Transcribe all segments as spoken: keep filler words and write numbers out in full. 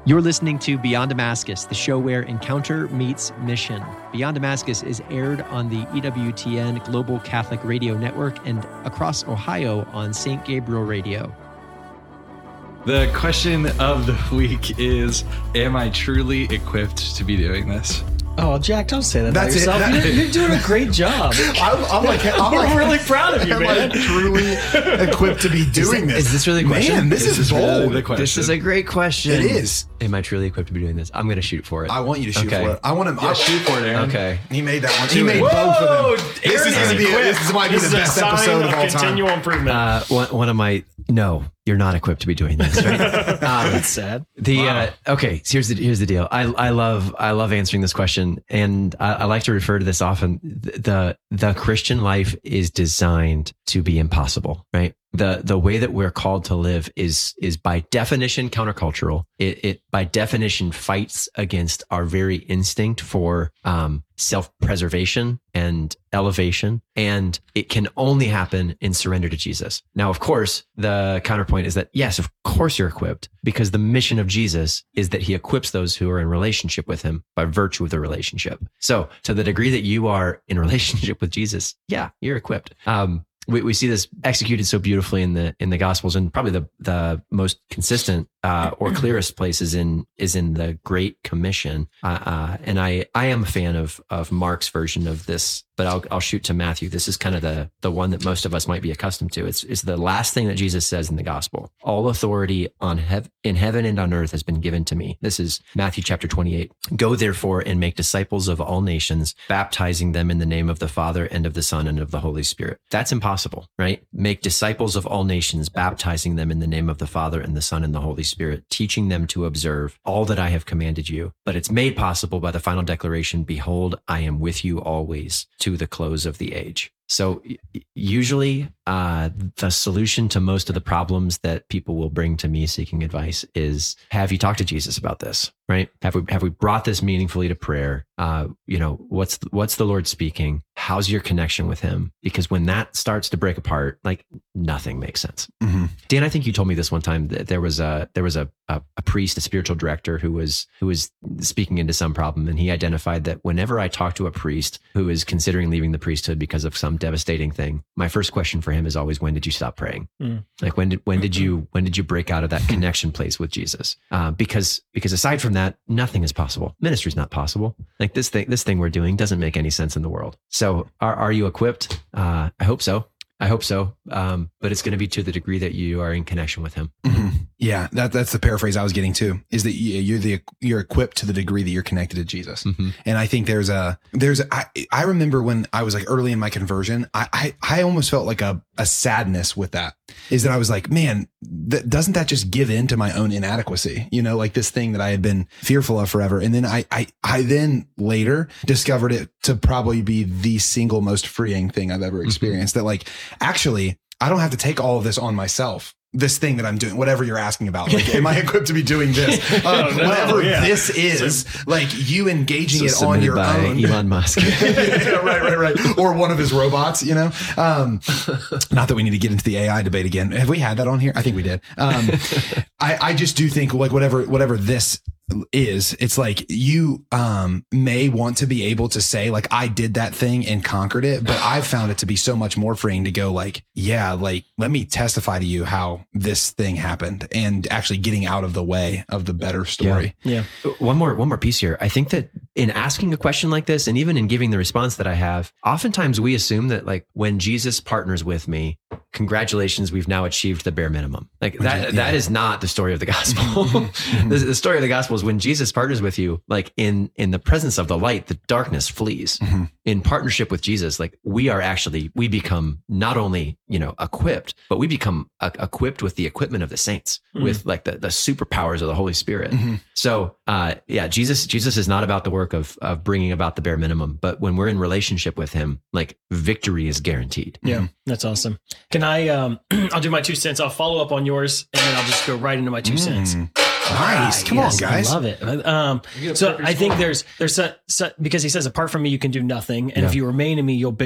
You're listening to Beyond Damascus, the show where encounter meets mission. Beyond Damascus is aired on the E W T N Global Catholic Radio Network and across Ohio on Saint Gabriel Radio. The question of the week is, am I truly equipped to be doing this? Oh, Jack, don't say that That's about yourself. It. You're, you're doing a great job. I'm, I'm like, I'm We're like, really proud of you, am man. I truly equipped to be doing is, this? Is this really a question? Man, this, This is, is really bold. the question. This is a great question. It is. Am I truly equipped to be doing this? I'm going to shoot for it. I want you to shoot Okay. for it. I want him. Yeah, I, shoot for it, Aaron. Okay. He made that one. Do He made it. both Whoa, of them. This Aaron is going to be. equipped. This might be This the is a best sign episode of all time. continual improvement. Uh, one, one of my, no, you're not equipped to be doing this, right? um, That's sad. The Wow. uh, okay, so here's the here's the deal. I I love I love answering this question, and I, I like to refer to this often. The the Christian life is designed to be impossible, right? The the way that we're called to live is is by definition countercultural. It it by definition fights against our very instinct for um, self-preservation and elevation, and it can only happen in surrender to Jesus. Now, of course, the counterpoint is that yes, of course you're equipped, because the mission of Jesus is that he equips those who are in relationship with him by virtue of the relationship. So to the degree that you are in relationship with Jesus, yeah, you're equipped. Um, we, we see this executed so beautifully in the in the Gospels, and probably the the most consistent uh, or clearest place is in is in the Great Commission. Uh, uh, and I I am a fan of of Mark's version of this, but I'll I'll shoot to Matthew. This is kind of the the one that most of us might be accustomed to. It's it's the last thing that Jesus says in the Gospel. All authority on hev- in heaven and on earth has been given to me. This is Matthew chapter twenty-eight. Go therefore and make disciples of all nations, baptizing them in the name of the Father and of the Son and of the Holy Spirit. That's impossible, right? Make disciples of all nations, baptizing them in the name of the Father and the Son and the Holy Spirit, teaching them to observe all that I have commanded you. But it's made possible by the final declaration, behold, I am with you always to the close of the age. So usually uh, the solution to most of the problems that people will bring to me seeking advice is, have you talked to Jesus about this, right? Have we have we brought this meaningfully to prayer? Uh, you know, what's what's the Lord speaking? How's your connection with him? Because when that starts to break apart, like nothing makes sense. Mm-hmm. Dan, I think you told me this one time that there was a there was a, a a priest, a spiritual director who was who was speaking into some problem, and he identified that whenever I talk to a priest who is considering leaving the priesthood because of some devastating thing, my first question for him is always, when did you stop praying? Mm. Like when did when did you when did you break out of that connection place with Jesus? Uh, because because aside from that, nothing is possible. Ministry's not possible. Like this thing this thing we're doing doesn't make any sense in the world. So are are you equipped? Uh, I hope so. I hope so. Um, but it's going to be to the degree that you are in connection with him. Mm-hmm. Yeah, that that's the paraphrase I was getting to, is that you're the you're equipped to the degree that you're connected to Jesus. Mm-hmm. And I think there's a there's a, I, I remember when I was like early in my conversion, I I, I almost felt like a, a sadness with that, is that I was like, man, that, doesn't that just give in to my own inadequacy? You know, like this thing that I had been fearful of forever. And then I I I then later discovered it to probably be the single most freeing thing I've ever experienced. Mm-hmm. That like, actually, I don't have to take all of this on myself. This thing that I'm doing, whatever you're asking about, like, am I equipped to be doing this? Uh, oh, no, whatever yeah. this is, so, like you engaging so it on your by own. Elon Musk. Yeah, right, right, right. Or one of his robots, you know? Um, not that we need to get into the A I debate again. Have we had that on here? I think we did. Um, I, I just do think like whatever, whatever this is, it's like you um may want to be able to say like, I did that thing and conquered it, but I've found it to be so much more freeing to go like, yeah, like let me testify to you how this thing happened, and actually getting out of the way of the better story. Yeah. yeah. One more one more piece here. I think that in asking a question like this, and even in giving the response that I have, oftentimes we assume that like when Jesus partners with me, congratulations, we've now achieved the bare minimum. Like that yeah. that is not the story of the gospel. Mm-hmm. the, the story of the gospel is when Jesus partners with you, like in in the presence of the light, the darkness flees. Mm-hmm. In partnership with Jesus, like we are actually, we become not only, you know, equipped, but we become uh, equipped with the equipment of the saints, mm-hmm. with like the, the superpowers of the Holy Spirit. Mm-hmm. So uh, yeah, Jesus Jesus is not about the work of of bringing about the bare minimum, but when we're in relationship with him, like victory is guaranteed. Yeah, mm-hmm. That's awesome. Can I, um, I'll do my two cents. I'll follow up on yours, and then I'll just go right into my two mm. cents. Nice. Come yes, on, guys. I love it. Um, so I think there's, there's, a, so, because he says, apart from me, you can do nothing. And yeah. if you remain in me, you'll bear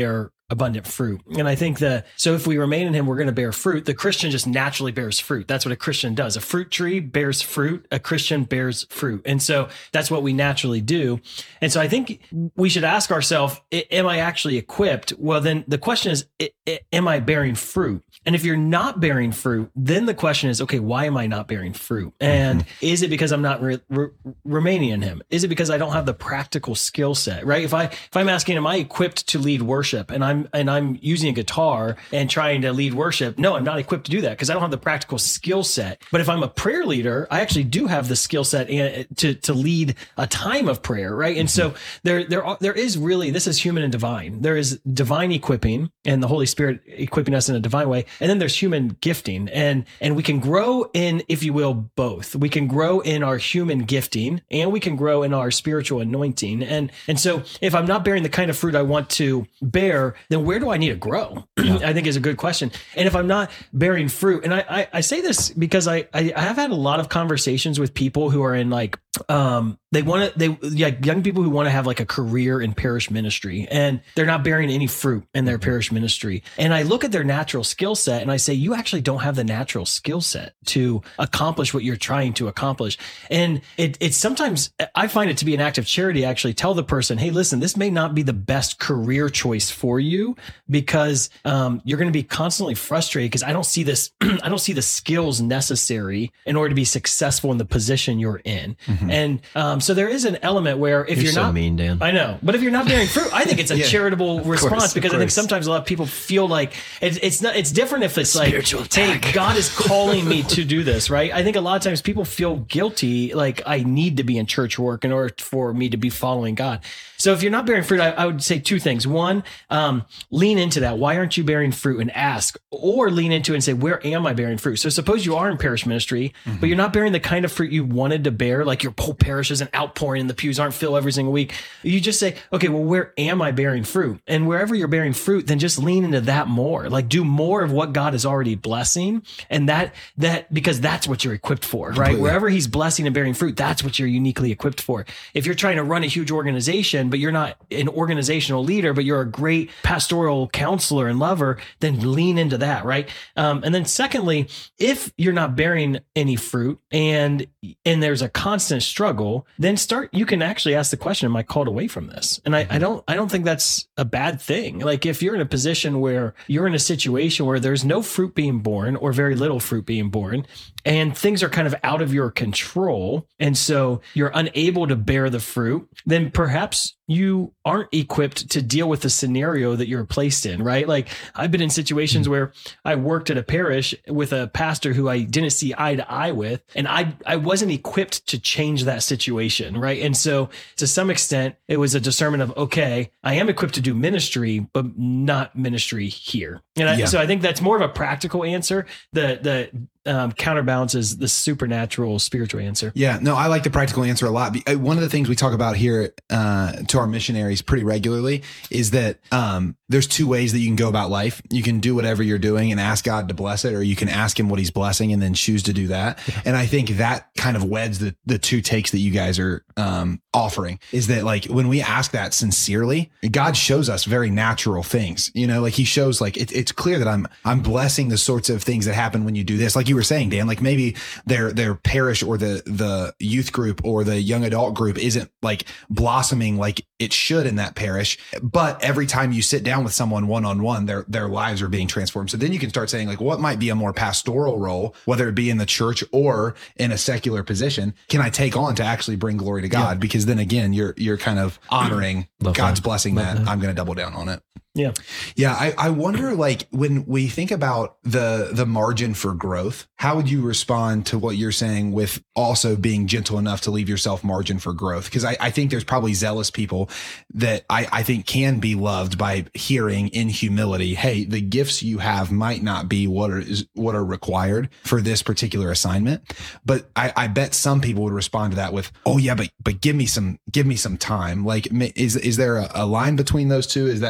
abundant fruit. And I think that, so if we remain in him, we're going to bear fruit. The Christian just naturally bears fruit. That's what a Christian does. A fruit tree bears fruit. A Christian bears fruit. And so that's what we naturally do. And so I think we should ask ourselves, am I actually equipped? Well, then the question is, am I bearing fruit? And if you're not bearing fruit, then the question is, okay, why am I not bearing fruit? And mm-hmm. is it because I'm not re- re- remaining in him? Is it because I don't have the practical skill set, right? If I, if I'm asking, am I equipped to lead worship, and I'm, and I'm using a guitar and trying to lead worship? No, I'm not equipped to do that because I don't have the practical skill set. But if I'm a prayer leader, I actually do have the skill set to, to lead a time of prayer, right? And mm-hmm. so there, there, are, there is really, this is human and divine. There is divine equipping and the Holy Spirit equipping us in a divine way. And then there's human gifting, and, and we can grow in, if you will, both. We can grow in our human gifting and we can grow in our spiritual anointing. And, and so if I'm not bearing the kind of fruit I want to bear, then where do I need to grow? Yeah. I think is a good question. And if I'm not bearing fruit, and I, I, I say this because I, I, I have had a lot of conversations with people who are in like, um, they want to, they, yeah, young people who want to have like a career in parish ministry, and they're not bearing any fruit in their parish ministry. And I look at their natural skill set and I say, you actually don't have the natural skill set to accomplish what you're trying to accomplish. And it, it's sometimes, I find it to be an act of charity, actually tell the person, hey, listen, this may not be the best career choice for you because, um, you're going to be constantly frustrated because I don't see this, I don't see the skills necessary in order to be successful in the position you're in. Mm-hmm. And, um, so there is an element where if you're, you're not so mean, Dan. I know, but if you're not bearing fruit, I think it's a yeah, charitable response course, because I think sometimes a lot of people feel like it's, it's not, it's different if it's Spiritual like, attack. hey, God is calling me to do this, right? I think a lot of times people feel guilty, like I need to be in church work in order for me to be following God. So if you're not bearing fruit, I, I would say two things. One, um, lean into that. Why aren't you bearing fruit, and ask, or lean into it and say, where am I bearing fruit? So suppose you are in parish ministry, mm-hmm. but you're not bearing the kind of fruit you wanted to bear, like your whole parish isn't outpouring and the pews aren't filled every single week. You just say, okay, well, where am I bearing fruit? And wherever you're bearing fruit, then just lean into that more, like do more of what God is already blessing. And that, that, because that's what you're equipped for, right? Completely. Wherever he's blessing and bearing fruit, that's what you're uniquely equipped for. If you're trying to run a huge organization, but you're not an organizational leader, but you're a great pastoral counselor and lover, then lean into that, right? Um, and then secondly, if you're not bearing any fruit and, and there's a constant struggle, then start, you can actually ask the question, am I called away from this? And I, I don't, I don't think that's a bad thing. Like if you're in a position where you're in a situation where there's no fruit being born or very little fruit being born, and things are kind of out of your control, and so you're unable to bear the fruit, then perhaps you aren't equipped to deal with the scenario that you're placed in, right? Like I've been in situations where I worked at a parish with a pastor who I didn't see eye to eye with, and I, I wasn't equipped to change that situation, right? And so to some extent, it was a discernment of, okay, I am equipped to do ministry, but not ministry here. And I, yeah. so I think that's more of a practical answer. The, the, Um, counterbalances the supernatural spiritual answer. Yeah, no, I like the practical answer a lot. One of the things we talk about here uh, to our missionaries pretty regularly is that um, there's two ways that you can go about life. You can do whatever you're doing and ask God to bless it, or you can ask him what he's blessing and then choose to do that. Yeah. And I think that kind of weds the, the two takes that you guys are um, offering, is that like when we ask that sincerely, God shows us very natural things, you know, like he shows like it, it's clear that I'm, I'm blessing the sorts of things that happen when you do this. Like you were saying, Dan, like maybe their, their parish or the, the youth group or the young adult group isn't like blossoming like it should in that parish. But every time you sit down with someone one-on-one, their, their lives are being transformed. So then you can start saying like, what might be a more pastoral role, whether it be in the church or in a secular position, can I take on to actually bring glory to God? Yeah. Because then again, you're, you're kind of honoring Love God's that. blessing Love that. that. I'm going to double down on it. Yeah. Yeah. I, I wonder, like, when we think about the, the margin for growth, how would you respond to what you're saying with also being gentle enough to leave yourself margin for growth? Because I, I think there's probably zealous people that I, I think can be loved by hearing in humility, hey, the gifts you have might not be what are, is, what are required for this particular assignment. But I, I bet some people would respond to that with, oh yeah, but, but give me some, give me some time. Like, is, is there a, a line between those two? Is that just feeling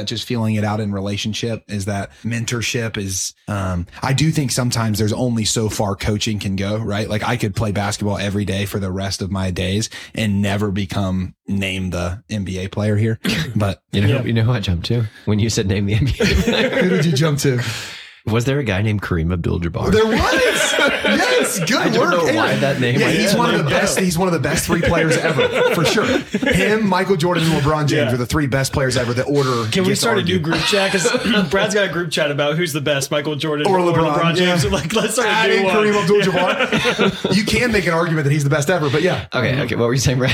calling it out in relationship is that mentorship is, um, I do think sometimes there's only so far coaching can go, right? Like I could play basketball every day for the rest of my days and never become named the N B A player here. But You know, Yeah. you know who I jumped to when you said name the N B A player? who did you jump to? Was there a guy named Kareem Abdul-Jabbar? There was. Yes, good I don't work. know Aaron. why that name Yeah, went he's in. one of the best. He's one of the best three players ever, for sure. Him, Michael Jordan, and LeBron James Yeah. are the three best players ever. The order. Can we gets start a new argued. group chat? Because Brad's got a group chat about who's the best, Michael Jordan Or LeBron, James. yeah. Like, let's start a Add new in one. Kareem Abdul-Jabbar. You can make an argument that he's the best ever, but yeah. Okay, okay. What were you saying, Brad?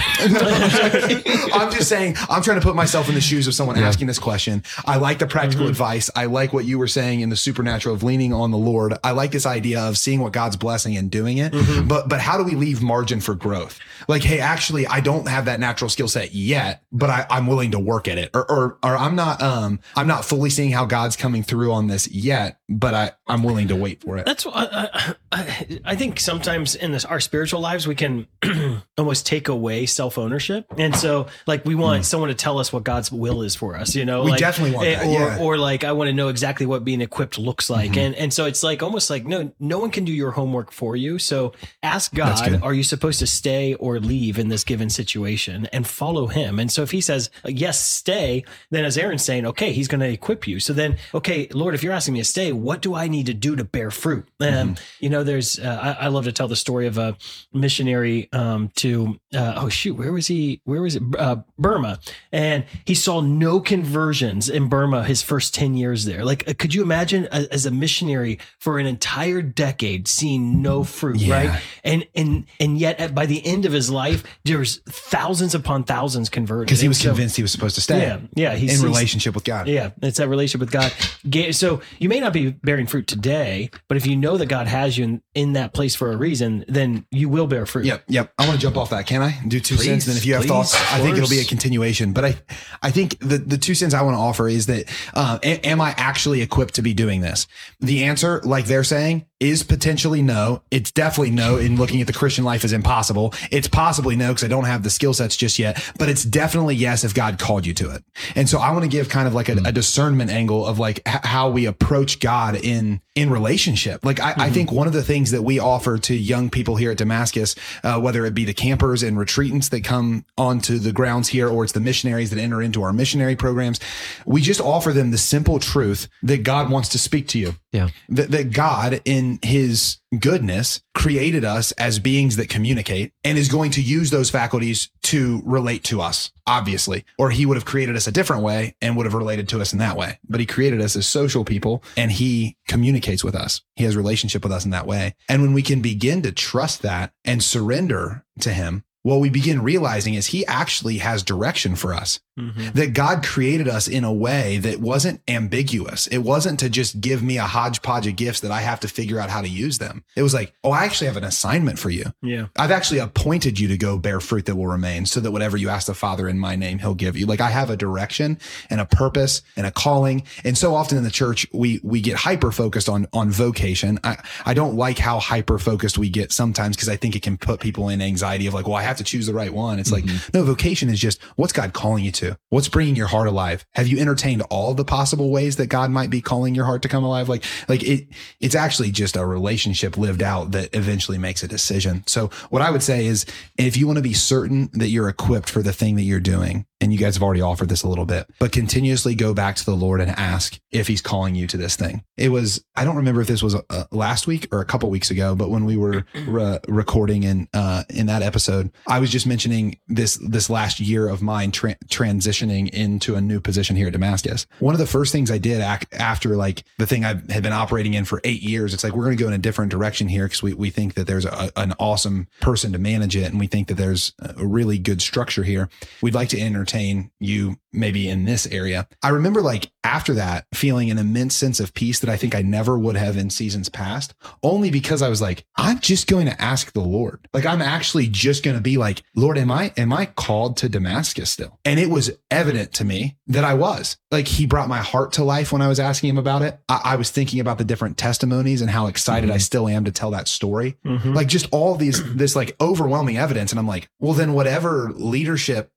I'm just saying, I'm trying to put myself in the shoes of someone Yeah. asking this question. I like the practical Mm-hmm. advice. I like what you were saying in the supernatural of leaning on the Lord. I like this idea of seeing what God's blessing and doing it. Mm-hmm. But but how do we leave margin for growth? Like, hey, actually, I don't have that natural skill set yet, but I, I'm willing to work at it. Or, or or I'm not um I'm not fully seeing how God's coming through on this yet, but I, I'm willing to wait for it. That's what I, I, I think sometimes in this our spiritual lives we can almost take away self ownership, and so like we want someone to tell us what God's will is for us. You know, Hmm. We like, definitely want eh, that, Or yeah. Mm-hmm. or like I want to know exactly what being equipped looks like, and and so it's like almost like no no one can do your homework for you. So ask That's God, good. are you supposed to stay or leave in this given situation, and follow Him. And so if He says yes, stay, then as Aaron's saying, okay, He's going to equip you. So then, okay, Lord, if you're asking me to stay, what do I need to do to bear fruit? And Mm-hmm. you know, there's uh, I, I love to tell the story of a missionary um, to uh, oh shoot, where was he? Where was it? Uh, Burma, and he saw no conversions in Burma his first ten years there. Like, uh, could you imagine a, as a missionary for an entire decade seeing no fruit, Yeah. right? And and and yet at, by the end of his life, there's thousands upon thousands converted Because he was And so- convinced he was supposed to stay Yeah, yeah, he's in he's- relationship with God. yeah, it's that relationship with God. Ga- So you may not be bearing fruit today, but if you know that God has you in, in that place for a reason, then you will bear fruit. Yep, yep. I want to jump off that. Can I do two Please, cents? Then, if you have please, thoughts, of I think it'll be a course. continuation. But I, I think the the two cents I want to offer is that, uh, a- am I actually equipped to be doing this? The answer, like they're saying, is potentially no. It's definitely no. In looking at the Christian life is impossible. It's possibly no because I don't have the skill sets just yet. But it's definitely yes if God called you to it. And so I want to give kind of like a, a discernment angle of like h- how we approach God in in relationship. Like I, I think one of the things that we offer to young people here at Damascus, uh, whether it be the campers and retreatants that come onto the grounds here, or it's the missionaries that enter into our missionary programs, we just offer them the simple truth that God wants to speak to you. Yeah. That, that God in his goodness created us as beings that communicate and is going to use those faculties to relate to us, obviously, or he would have created us a different way and would have related to us in that way. But he created us as social people and he communicates with us. He has relationship with us in that way. And when we can begin to trust that and surrender to him, what we begin realizing is he actually has direction for us. Mhm. That God created us in a way that wasn't ambiguous. It wasn't to just give me a hodgepodge of gifts that I have to figure out how to use them. It was like, oh, I actually have an assignment for you. Yeah. I've actually appointed you to go bear fruit that will remain so that whatever you ask the Father in my name, he'll give you. Like I have a direction and a purpose and a calling. And so often in the church, we, we get hyper focused on, on vocation. I, I don't like how hyper focused we get sometimes because I think it can put people in anxiety of like, well, I have to choose the right one. It's Mm-hmm. like, no, vocation is just what's God calling you to? What's bringing your heart alive? Have you entertained all the possible ways that God might be calling your heart to come alive? Like, like it, it's actually just a relationship lived out that eventually makes a decision. So what I would say is if you want to be certain that you're equipped for the thing that you're doing, and you guys have already offered this a little bit, but continuously go back to the Lord and ask if he's calling you to this thing. It was, I don't remember if this was uh, last week or a couple weeks ago, but when we were re- recording in, uh, in that episode, I was just mentioning this, this last year of mine tra- transitioning into a new position here at Damascus. One of the first things I did ac- after like the thing I had been operating in for eight years, it's like, we're going to go in a different direction here because we, we think that there's a, an awesome person to manage it. And we think that there's a really good structure here. We'd like to entertain you maybe in this area. I remember like after that feeling an immense sense of peace that I think I never would have in seasons past, only because I was like, I'm just going to ask the Lord. Like I'm actually just going to be like, Lord, am I, am I called to Damascus still? And it was evident to me that I was. Like he brought my heart to life when I was asking him about it. I, I was thinking about the different testimonies and how excited Mhm. I still am to tell that story. Mhm. Like just all these, this like overwhelming evidence. And I'm like, well, then whatever leadership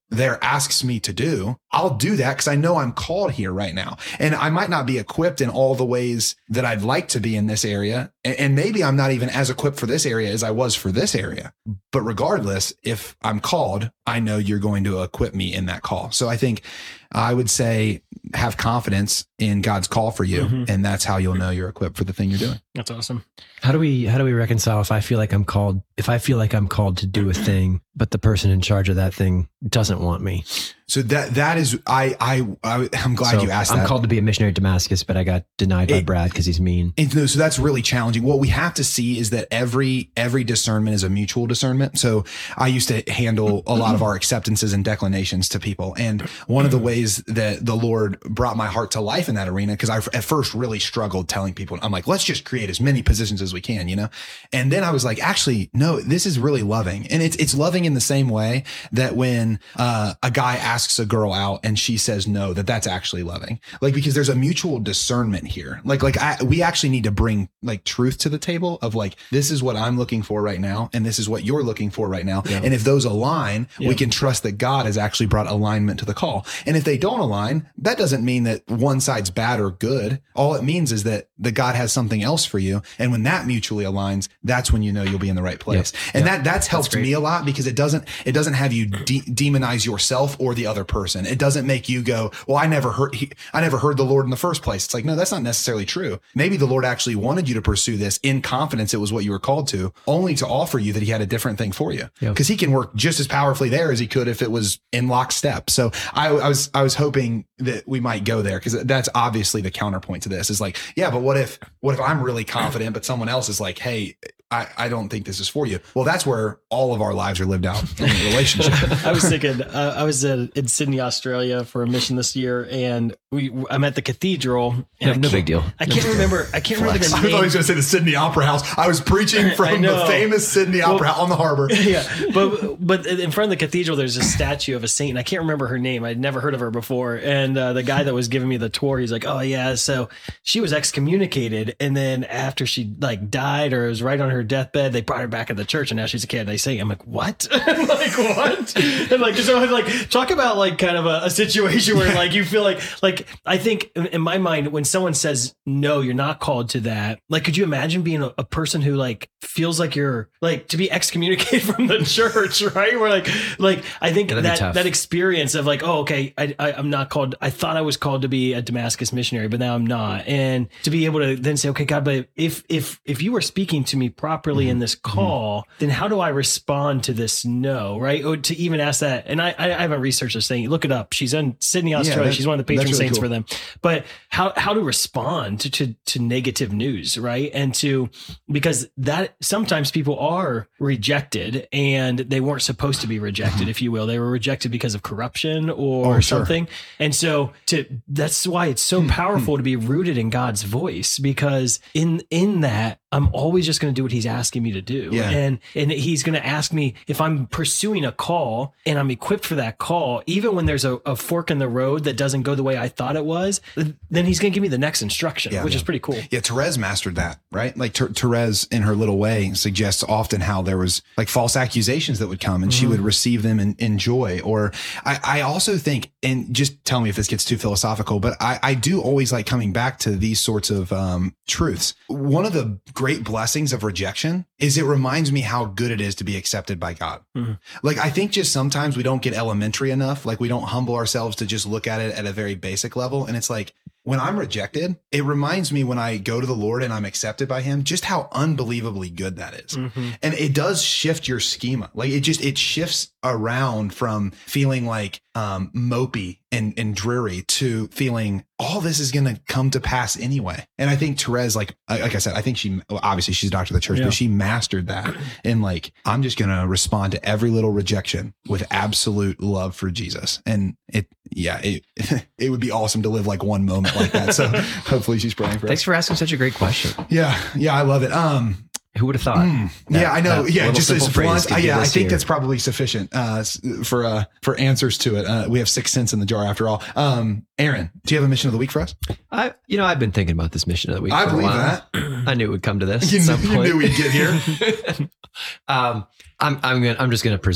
there asks me to do, I'll do that because I know I'm called here right now. And I might not be equipped in all the ways that I'd like to be in this area. And maybe I'm not even as equipped for this area as I was for this area. But regardless, if I'm called, I know you're going to equip me in that call. So I think I would say have confidence in God's call for you. Mm-hmm. And that's how you'll know you're equipped for the thing you're doing. That's awesome. How do we, how do we reconcile if I feel like I'm called, if I feel like I'm called to do a thing, but the person in charge of that thing doesn't want me? So that, that is, I, I, I I'm glad so you asked I'm that. I'm called to be a missionary to Damascus, but I got denied by it, Brad because he's mean. It, no, so that's really challenging. What we have to see is that every, every discernment is a mutual discernment. So I used to handle a lot of our acceptances and declinations to people. And one of the ways that the Lord brought my heart to life in that arena, because I at first really struggled telling people, I'm like, let's just create as many positions as we can, you know? And then I was like, actually, no, this is really loving. And it's, it's loving in the same way that when uh, a guy asks a girl out and she says no, that that's actually loving. Like, because there's a mutual discernment here. Like, like I, we actually need to bring like truth to the table of like, this is what I'm looking for right now. And this is what you're looking for right now. Yeah. And if those align, yeah. we can trust that God has actually brought alignment to the call. And if they don't align, that doesn't mean that one side's bad or good. All it means is that the God has something else for you. And when that mutually aligns, that's when you know you'll be in the right place. Yep. And yep. that that's helped that's me a lot because it doesn't, it doesn't have you de- demonize yourself or the other person. It doesn't make you go, well, I never heard, he, I never heard the Lord in the first place. It's like, no, that's not necessarily true. Maybe the Lord actually wanted you to pursue this in confidence. It was what you were called to, only to offer you that he had a different thing for you. Because yep. he can work just as powerfully there as he could if it was in lockstep. So I, I was, I was hoping that we might go there because that's obviously the counterpoint to this is like, yeah, but what if, what if I'm really confident, but someone else is like, hey, I, I don't think this is for you. Well, that's where all of our lives are lived out in a relationship. I was thinking, uh, I was uh, in Sydney, Australia for a mission this year, and we I'm at the cathedral. And no, no big deal. I can't no remember. I can't remember the name. I thought he was going to say the Sydney Opera House. I was preaching from the famous Sydney Opera well, House on the harbor. Yeah, but but in front of the cathedral, there's a statue of a saint, and I can't remember her name. I'd never heard of her before. And uh, the guy that was giving me the tour, he's like, "Oh yeah, so she was excommunicated, and then after she like died or was right on her deathbed, they brought her back in the church, and now she's a Canonized saint." I'm like, "What? Like what?" And like so, I'm like talk about like kind of a, a situation where like you feel like like I think in my mind when someone says no, you're not called to that. Like, could you imagine being a, a person who like feels like you're like to be excommunicated from the church, right? Where like like I think yeah, that that experience of like, oh, okay, I, I I'm not called. I thought I was called to be a Damascus missionary, but now I'm not. And to be able to then say, okay, God, but if if if you were speaking to me properly mm-hmm. in this call, mm-hmm. then how do I respond to this no, right? Or to even ask that. And I I haven't researched this thing. Look it up. She's in Sydney, Australia. Yeah, She's one of the patron really saints cool. for them. But how how to respond to, to to negative news, right? And to because that sometimes people are rejected and they weren't supposed to be rejected, if you will. They were rejected because of corruption or oh, something. Sure. And so to that's why it's so powerful to be rooted in God's voice, because in in that I'm always just going to do what he's asking me to do. Yeah. And and he's going to ask me if I'm pursuing a call and I'm equipped for that call, even when there's a, a fork in the road that doesn't go the way I thought it was, then he's going to give me the next instruction, yeah, which yeah. is pretty cool. Yeah. Therese mastered that, right? Like Ter- Therese in her little way suggests often how there was like false accusations that would come and mm-hmm. she would receive them in, in joy. Or I, I also think, and just tell me if this gets too philosophical, but I, I do always like coming back to these sorts of um, truths. One of the great blessings of rejection is it reminds me how good it is to be accepted by God. Mm-hmm. Like, I think just sometimes we don't get elementary enough. Like we don't humble ourselves to just look at it at a very basic level. And it's like, when I'm rejected, it reminds me when I go to the Lord and I'm accepted by him, just how unbelievably good that is. Mm-hmm. And it does shift your schema. Like it just, it shifts around from feeling like um, mopey and, and dreary to feeling all this is going to come to pass anyway. And I think Therese, like, like I said, I think she, obviously she's a doctor of the church, yeah. but she mastered that. And like, I'm just going to respond to every little rejection with absolute love for Jesus. And it, yeah, it, it would be awesome to live like one moment like that. So hopefully she's praying for us. Thanks for asking such a great question. Yeah. Yeah. I love it. Um, Who would have thought? Mm, that, yeah, I know. Yeah, just as blunt. Uh, yeah, I think here. That's probably sufficient uh, for uh, for answers to it. Uh, we have six cents in the jar after all. Um, Aaron, do you have a mission of the week for us? I, you know, I've been thinking about this mission of the week. I for believe a while. that. I knew it would come to this. You, at some you point. knew we'd get here. um, I'm I'm gonna I'm just gonna presume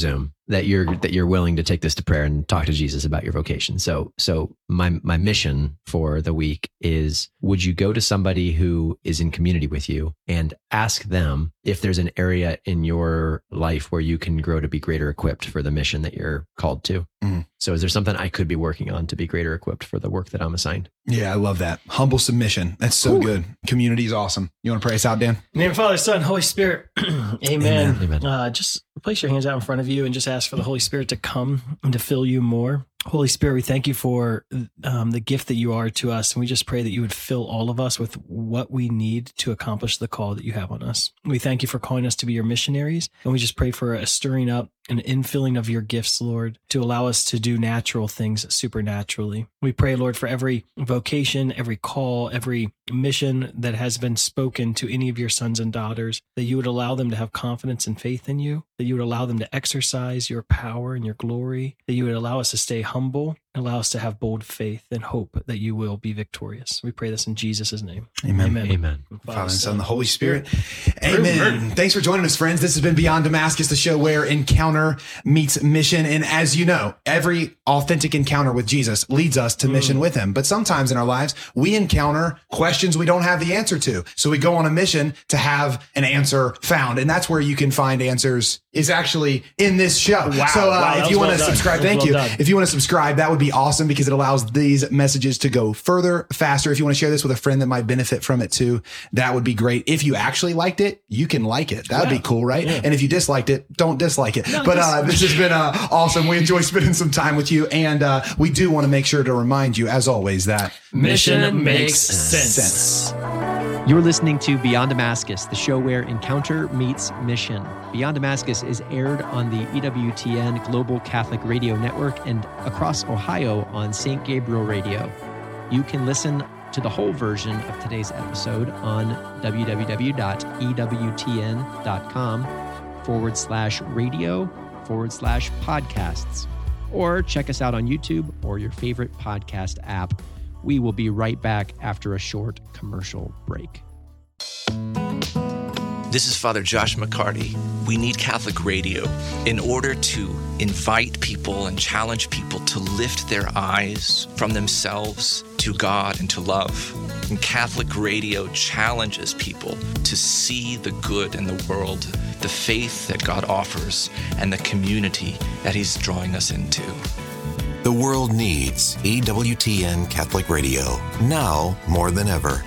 that you're that you're willing to take this to prayer and talk to Jesus about your vocation. So so my my mission for the week is, would you go to somebody who is in community with you and ask them if there's an area in your life where you can grow to be greater equipped for the mission that you're called to? Mm. So is there something I could be working on to be greater equipped for the work that I'm assigned? Yeah, I love that. Humble submission. That's so Ooh. good. Community is awesome. You want to pray us out, Dan? In the name of Father, Son, Holy Spirit. Amen. Amen. Amen. Uh, just place your hands out in front of you and just ask for the Holy Spirit to come and to fill you more. Holy Spirit, we thank you for um, the gift that you are to us. And we just pray that you would fill all of us with what we need to accomplish the call that you have on us. We thank you for calling us to be your missionaries. And we just pray for a stirring up and infilling of your gifts, Lord, to allow us to do natural things supernaturally. We pray, Lord, for every vocation, every call, every mission that has been spoken to any of your sons and daughters, that you would allow them to have confidence and faith in you, that you would allow them to exercise your power and your glory, that you would allow us to stay humble, and allow us to have bold faith and hope that you will be victorious. We pray this in Jesus' name. Amen. Amen. Amen. Father and Son, the Holy Spirit. Amen. Thanks for joining us, friends. This has been Beyond Damascus, the show where encounter meets mission. And as you know, every authentic encounter with Jesus leads us to mission mm. with him. But sometimes in our lives, we encounter questions we don't have the answer to. So we go on a mission to have an answer found. And that's where you can find answers, is actually in this show. Wow. So uh, wow, if you want to well subscribe, thank well you. Done. If you want to subscribe, that would be awesome, because it allows these messages to go further, faster. If you want to share this with a friend that might benefit from it too, that would be great. If you actually liked it, you can like it. That would yeah. be cool, right? Yeah. And if you disliked it, don't dislike it. No, but uh, this has been uh, awesome. We enjoy spending some time with you. And uh, we do want to make sure to remind you, as always, that mission makes sense. sense. You're listening to Beyond Damascus, the show where encounter meets mission. Beyond Damascus is aired on the E W T N Global Catholic Radio Network and across Ohio on Saint Gabriel Radio. You can listen to the whole version of today's episode on www.ewtn.com forward slash radio forward slash podcasts. Or check us out on YouTube or your favorite podcast app. We will be right back after a short commercial break. This is Father Josh McCarty. We need Catholic radio in order to invite people and challenge people to lift their eyes from themselves to God and to love. And Catholic radio challenges people to see the good in the world, the faith that God offers, and the community that he's drawing us into. The world needs E W T N Catholic Radio, now more than ever.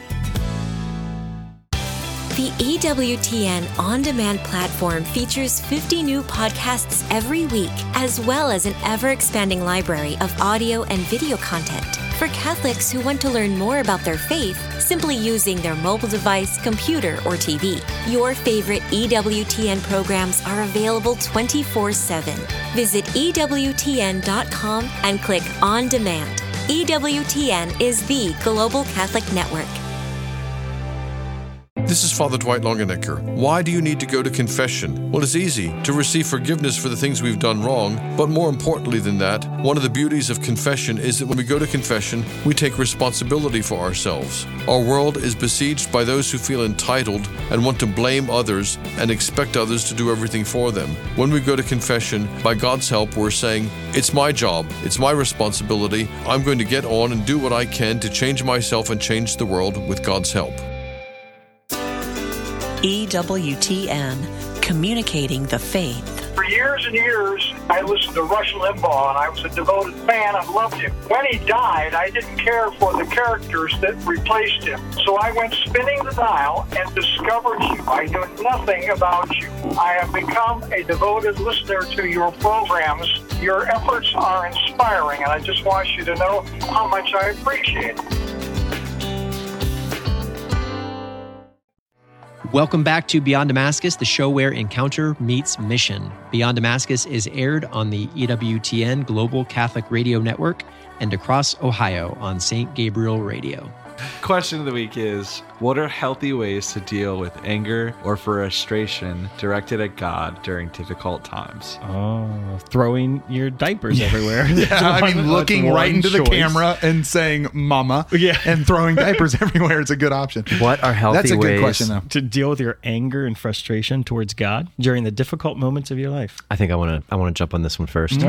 The E W T N On Demand platform features fifty new podcasts every week, as well as an ever-expanding library of audio and video content. For Catholics who want to learn more about their faith, simply using their mobile device, computer, or T V. Your favorite E W T N programs are available twenty-four seven. Visit E W T N dot com and click On Demand. E W T N is the Global Catholic Network. This is Father Dwight Longenecker. Why do you need to go to confession? Well, it's easy to receive forgiveness for the things we've done wrong, but more importantly than that, one of the beauties of confession is that when we go to confession, we take responsibility for ourselves. Our world is besieged by those who feel entitled and want to blame others and expect others to do everything for them. When we go to confession, by God's help, we're saying, it's my job, it's my responsibility, I'm going to get on and do what I can to change myself and change the world with God's help. E W T N, communicating the faith. For years and years, I listened to Rush Limbaugh, and I was a devoted fan. I loved him. When he died, I didn't care for the characters that replaced him. So I went spinning the dial and discovered you. I knew nothing about you. I have become a devoted listener to your programs. Your efforts are inspiring, and I just want you to know how much I appreciate it. Welcome back to Beyond Damascus, the show where encounter meets mission. Beyond Damascus is aired on the E W T N Global Catholic Radio Network and across Ohio on Saint Gabriel Radio. Question of the week is, what are healthy ways to deal with anger or frustration directed at God during difficult times? Oh, throwing your diapers everywhere. Yeah, I mean, That's looking one right into the choice. camera and saying "mama," Yeah. and throwing diapers everywhere is a good option. What are healthy That's a ways good question, though. To deal with your anger and frustration towards God during the difficult moments of your life. I think I want to I want to jump on this one first.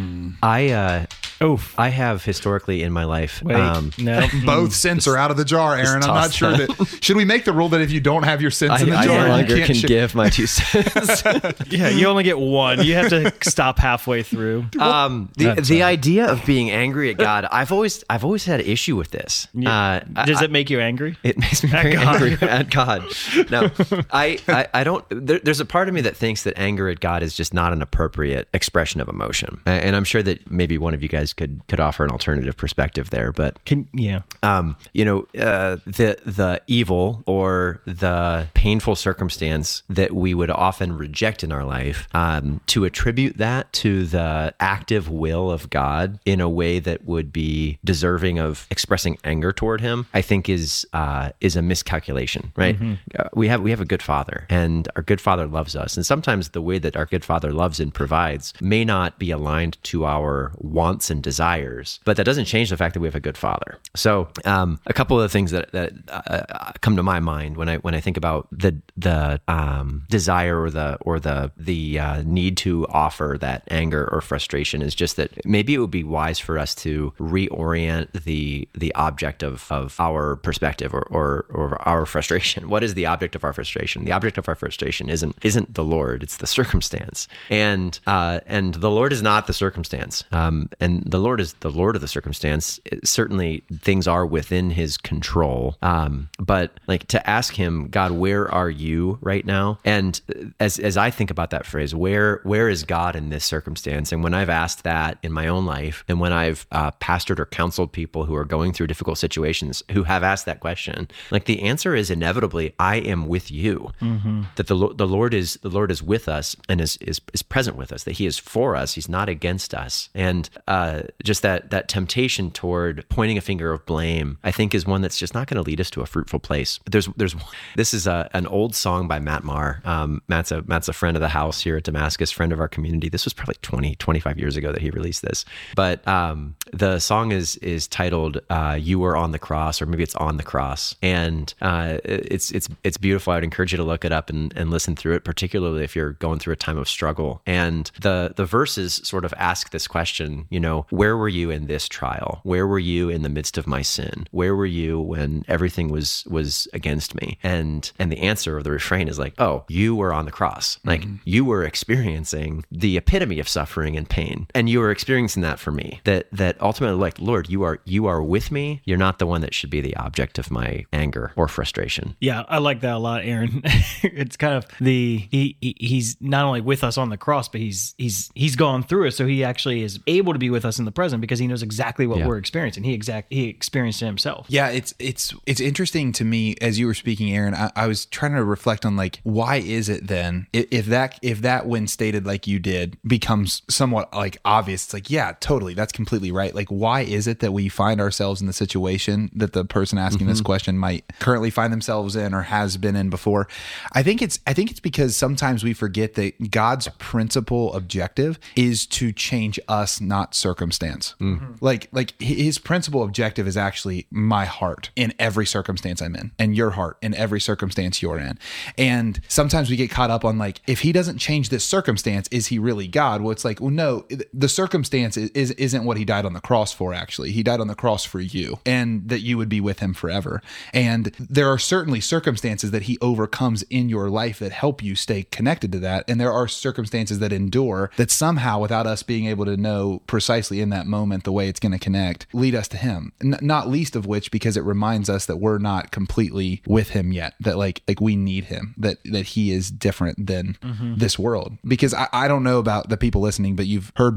I uh, Oof. I have historically in my life. Wait, um, no. Both scents are out of the jar, Aaron. I'm not toss sure them. that. Should we make the rule that if you don't have your scents I, in the I jar, no you longer can't can sh- give my two cents. Yeah, you only get one. You have to stop halfway through. Um, the That's the all. idea of being angry at God, I've always I've always had issue with this. Uh, Does I- it make you angry? It makes me At very God. angry at God. No, I, I, I don't. There, there's a part of me that thinks that anger at God is just not an appropriate expression of emotion, A- and I'm sure that maybe one of you guys could could offer an alternative perspective there. But Can yeah. um, you know, uh, the the evil or the painful circumstance that we would often reject in our life, um, to attribute that to the active will of God in a way that would be deserving of expressing anger toward Him, I think is uh, is a miscalculation. Right? Uh, we have we have a good Father, and our good Father loves us, and sometimes the way that our good Father loves and provides may not be aligned to our wants and desires, but that doesn't change the fact that we have a good Father. So, um, a couple of the things that that uh, come to my mind when I when I think about the the um, desire or the or the the uh, need to offer that anger or frustration is just that maybe it would be wise for us to reorient the the object of of our perspective or or, or our frustration. What is the object of our frustration? The object of our frustration isn't isn't the Lord; it's the circumstance, and uh, and the Lord is not the circumstance, um, and the Lord is the Lord of the circumstance. It, certainly, things are within His control, um, but like to ask Him, God, where are you right now? And as as I think about that phrase, where where is God in this circumstance? And when I've asked that in my own life, and when I've uh, pastored or counseled people who are going through difficult situations who have asked that question, like the answer is inevitably, I am with you. Mm-hmm. That the Lo- the Lord is the Lord is with us and is is is present with us. That He is for us. He's not against us. And uh, just that that temptation toward pointing a finger of blame, I think, is one that's just not going to lead us to a fruitful place. There's there's this is a, an old song by Matt Maher. Um, Matt's a Matt's a friend of the house here at Damascus, friend of our community. This was probably twenty, twenty-five years ago that he released this. But um, the song is is titled uh, "You Were on the Cross," or maybe it's "On the Cross," and uh, it's it's it's beautiful. I would encourage you to look it up and, and listen through it, particularly if you're going through a time of struggle. And the the verses sort of ask this question, you know, where were you in this trial? Where were you in the midst of my sin? Where were you when everything was was against me? And and the answer or the refrain is like, oh, you were on the cross. Like mm-hmm. you were experiencing the epitome of suffering and pain, and you were experiencing that for me. That that ultimately, like, Lord, you are you are with me. You're not the one that should be the object of my anger or frustration. Yeah, I like that a lot, Aaron. It's kind of the he, he he's not only with us on the cross, but he's he's he's gone through it, so he actually is able to be with us in the present because he knows exactly what Yeah. we're experiencing. He exact he experienced it himself. Yeah, it's it's it's interesting to me as you were speaking, Aaron. I, I was trying to reflect on like why is it then if, if that if that when stated like you did becomes somewhat like obvious. It's like yeah, totally, that's completely right. Like why is it that we find ourselves in the situation that the person asking Mm-hmm. this question might currently find themselves in or has been in before? I think it's I think it's because sometimes we forget that God's principal objective is to change us, not circumstance. Mm-hmm. Like like His principal objective is actually my heart in every circumstance I'm in, and your heart in every circumstance you're in. And sometimes we get caught up on like, if He doesn't change this circumstance, is He really God? Well, it's like, well, no, the circumstance is, is isn't what He died on the cross for. Actually, He died on the cross for you, and that you would be with Him forever. And there are certainly circumstances that He overcomes in your life that help you stay connected to that, and there are circumstances that endure that somehow, without us being able to know precisely in that moment the way it's going to connect, lead us to Him. N- not least of which because it reminds us that we're not completely with Him yet. That like like we need Him. That that He is different than mm-hmm. this world. Because I, I don't know about the people listening, but you've heard me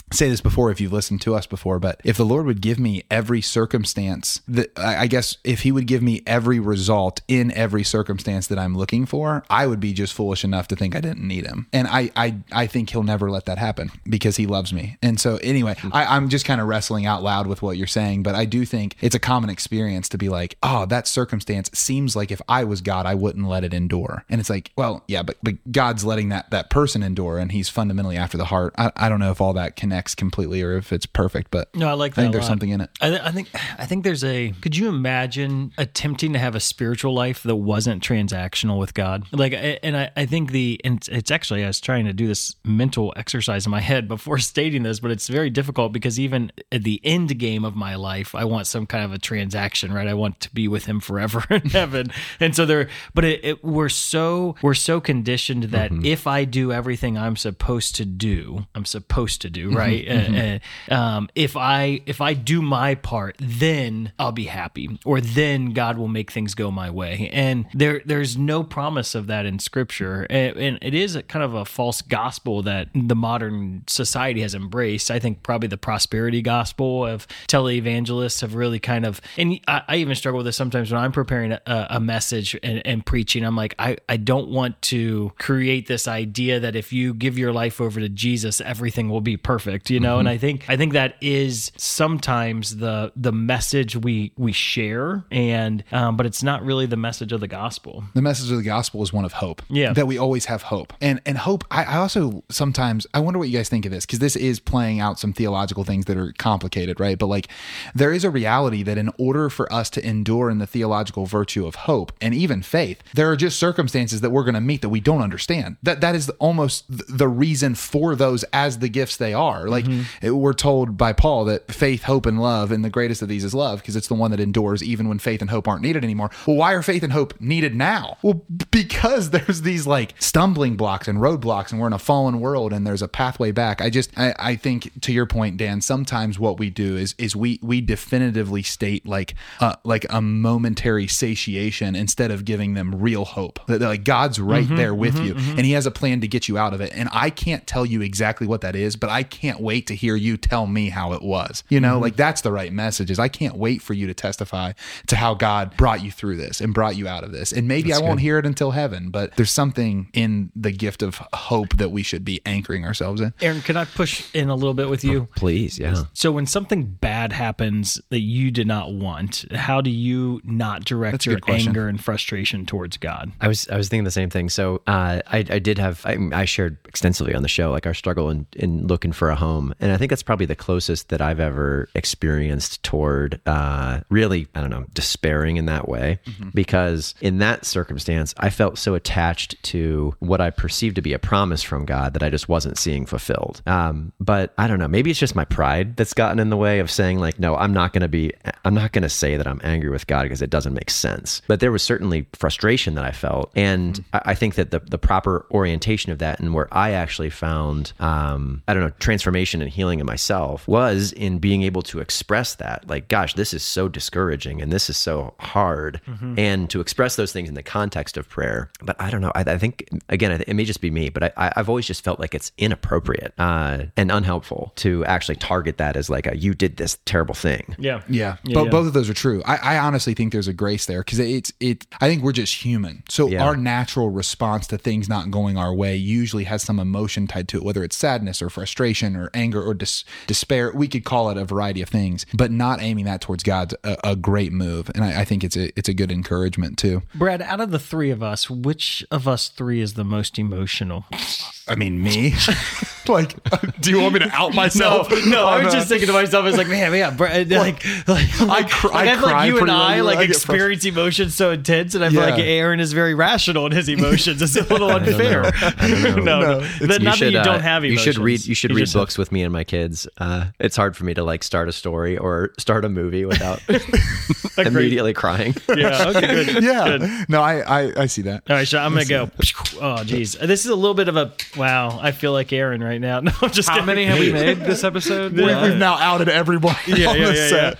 say this before if you've listened to us before, but if the Lord would give me every circumstance that, I guess if he would give me every result in every circumstance that I'm looking for, I would be just foolish enough to think I didn't need him. And I, I, I think he'll never let that happen because he loves me. And so anyway, I, I'm just kind of wrestling out loud with what you're saying, but I do think it's a common experience to be like, oh, that circumstance seems like if I was God, I wouldn't let it endure. And it's like, well, yeah, but, but God's letting that, that person endure, and he's fundamentally after the heart. I, I don't know if all that connects completely or if it's perfect, but no, I like that. I think a there's lot. something in it. I, th- I think I think there's a. Could you imagine attempting to have a spiritual life that wasn't transactional with God? Like, and I, I think the and it's actually I was trying to do this mental exercise in my head before stating this, but it's very difficult because even at the end game of my life, I want some kind of a transaction, right? I want to be with Him forever in heaven, and so there. But it, it, we're so we're so conditioned that mm-hmm. if I do everything I'm supposed to do, I'm supposed to do, right? Mm-hmm. Uh, uh, um, if I if I do my part, then I'll be happy, or then God will make things go my way. And there there's no promise of that in Scripture, and, and it is a kind of a false gospel that the modern society has embraced. I think probably the prosperity gospel of televangelists have really kind of, and I, I even struggle with this sometimes when I'm preparing a, a message and, and preaching. I'm like, I, I don't want to create this idea that if you give your life over to Jesus, everything will be perfect, you know? Mm-hmm. And I think I think that is sometimes the the message we we share, and um, but it's not really the message of the gospel. The message of the gospel is one of hope. Yeah, that we always have hope, and and hope. I, I also sometimes I wonder what you guys think of this, because this is playing out some theological things that are complicated, right? But like, there is a reality that in order for us to endure in the theological virtue of hope and even faith, there are just circumstances that we're going to meet that we don't understand. That that is almost the reason for those as the gifts they are. Like mm-hmm. it, we're told by Paul that faith, hope, and love, and the greatest of these is love, because it's the one that endures even when faith and hope aren't needed anymore. Well, why are faith and hope needed now? Well, because there's these like stumbling blocks and roadblocks, and we're in a fallen world, and there's a pathway back. I just, I, I think to your point, Dan, sometimes what we do is is we we definitively state like uh, like a momentary satiation instead of giving them real hope. That like God's right mm-hmm, there with mm-hmm, you, mm-hmm. and He has a plan to get you out of it. And I can't tell you exactly what that is, but I can't wait to hear you tell me how it was. You know, mm-hmm. like that's the right message. Is I can't wait for you to testify to how God brought you through this and brought you out of this. And maybe that's I won't good. hear it until heaven, but there's something in the gift of hope that we should be anchoring ourselves in. Aaron, can I push in a little bit with you? Oh, please, yeah. So when something bad happens that you did not want, how do you not direct that's your anger and frustration towards God? I was I was thinking the same thing. So uh, I I did have I, I shared extensively on the show like our struggle in, in looking for a home, and I think that's probably the closest that I've ever experienced toward uh, really I don't know despairing in that way, mm-hmm. because in that circumstance I felt so attached to what I perceived to be a promise from God that I just wasn't seeing fulfilled. Um, but I don't know, maybe it's just my pride that's gotten in the way of saying like, no, I'm not going to be, I'm not going to say that I'm angry with God because it doesn't make sense. But there was certainly frustration that I felt, and mm-hmm. I, I think that the the proper orientation of that, and where I actually found, um, I don't know, transformation and healing in myself, was in being able to express that. Like, gosh, this is so discouraging and this is so hard, mm-hmm. and to express those things in the context of prayer. But I don't know. I, I think again, it may just be me, but I, I've always just felt like it's inappropriate uh, and unhelpful to actually target that as like a you did this terrible thing. Yeah, yeah. yeah but yeah. both of those are true. I, I honestly think there's a grace there, because it's it. I think we're just human, so yeah. our natural response to things not going our way usually has some emotion tied to it, whether it's sadness or frustration or anger or dis- despair. We could call it a variety of things, but not aiming that towards God's a, a great move, and I, I think it's a it's a good encouragement too. Brad, out of the three of us, which of us three is the most emotional? I mean, me. Like, do you want me to out myself? No, no. I was just thinking to myself, I was like, man, yeah, Brad, like, like, like, I, cr- like, I, I feel like you and I like I experience emotions so intense, and I feel yeah. like Aaron is very rational in his emotions. It's a little unfair. I don't know. no, no. no. Not should, that you don't uh, have emotions. You should read. You should you read books have... with me and my kids. Uh, it's hard for me to like start a story or start a movie without immediately crying. Yeah. Okay. Good. Yeah. Good. No, I, I I see that. All right, so I'm gonna go. Oh, geez, this is a little bit of a wow. I feel like Aaron right now. No, I'm just how kidding. many have we made this episode? We, yeah. We've now outed everybody yeah, on yeah, the yeah, set. Yeah.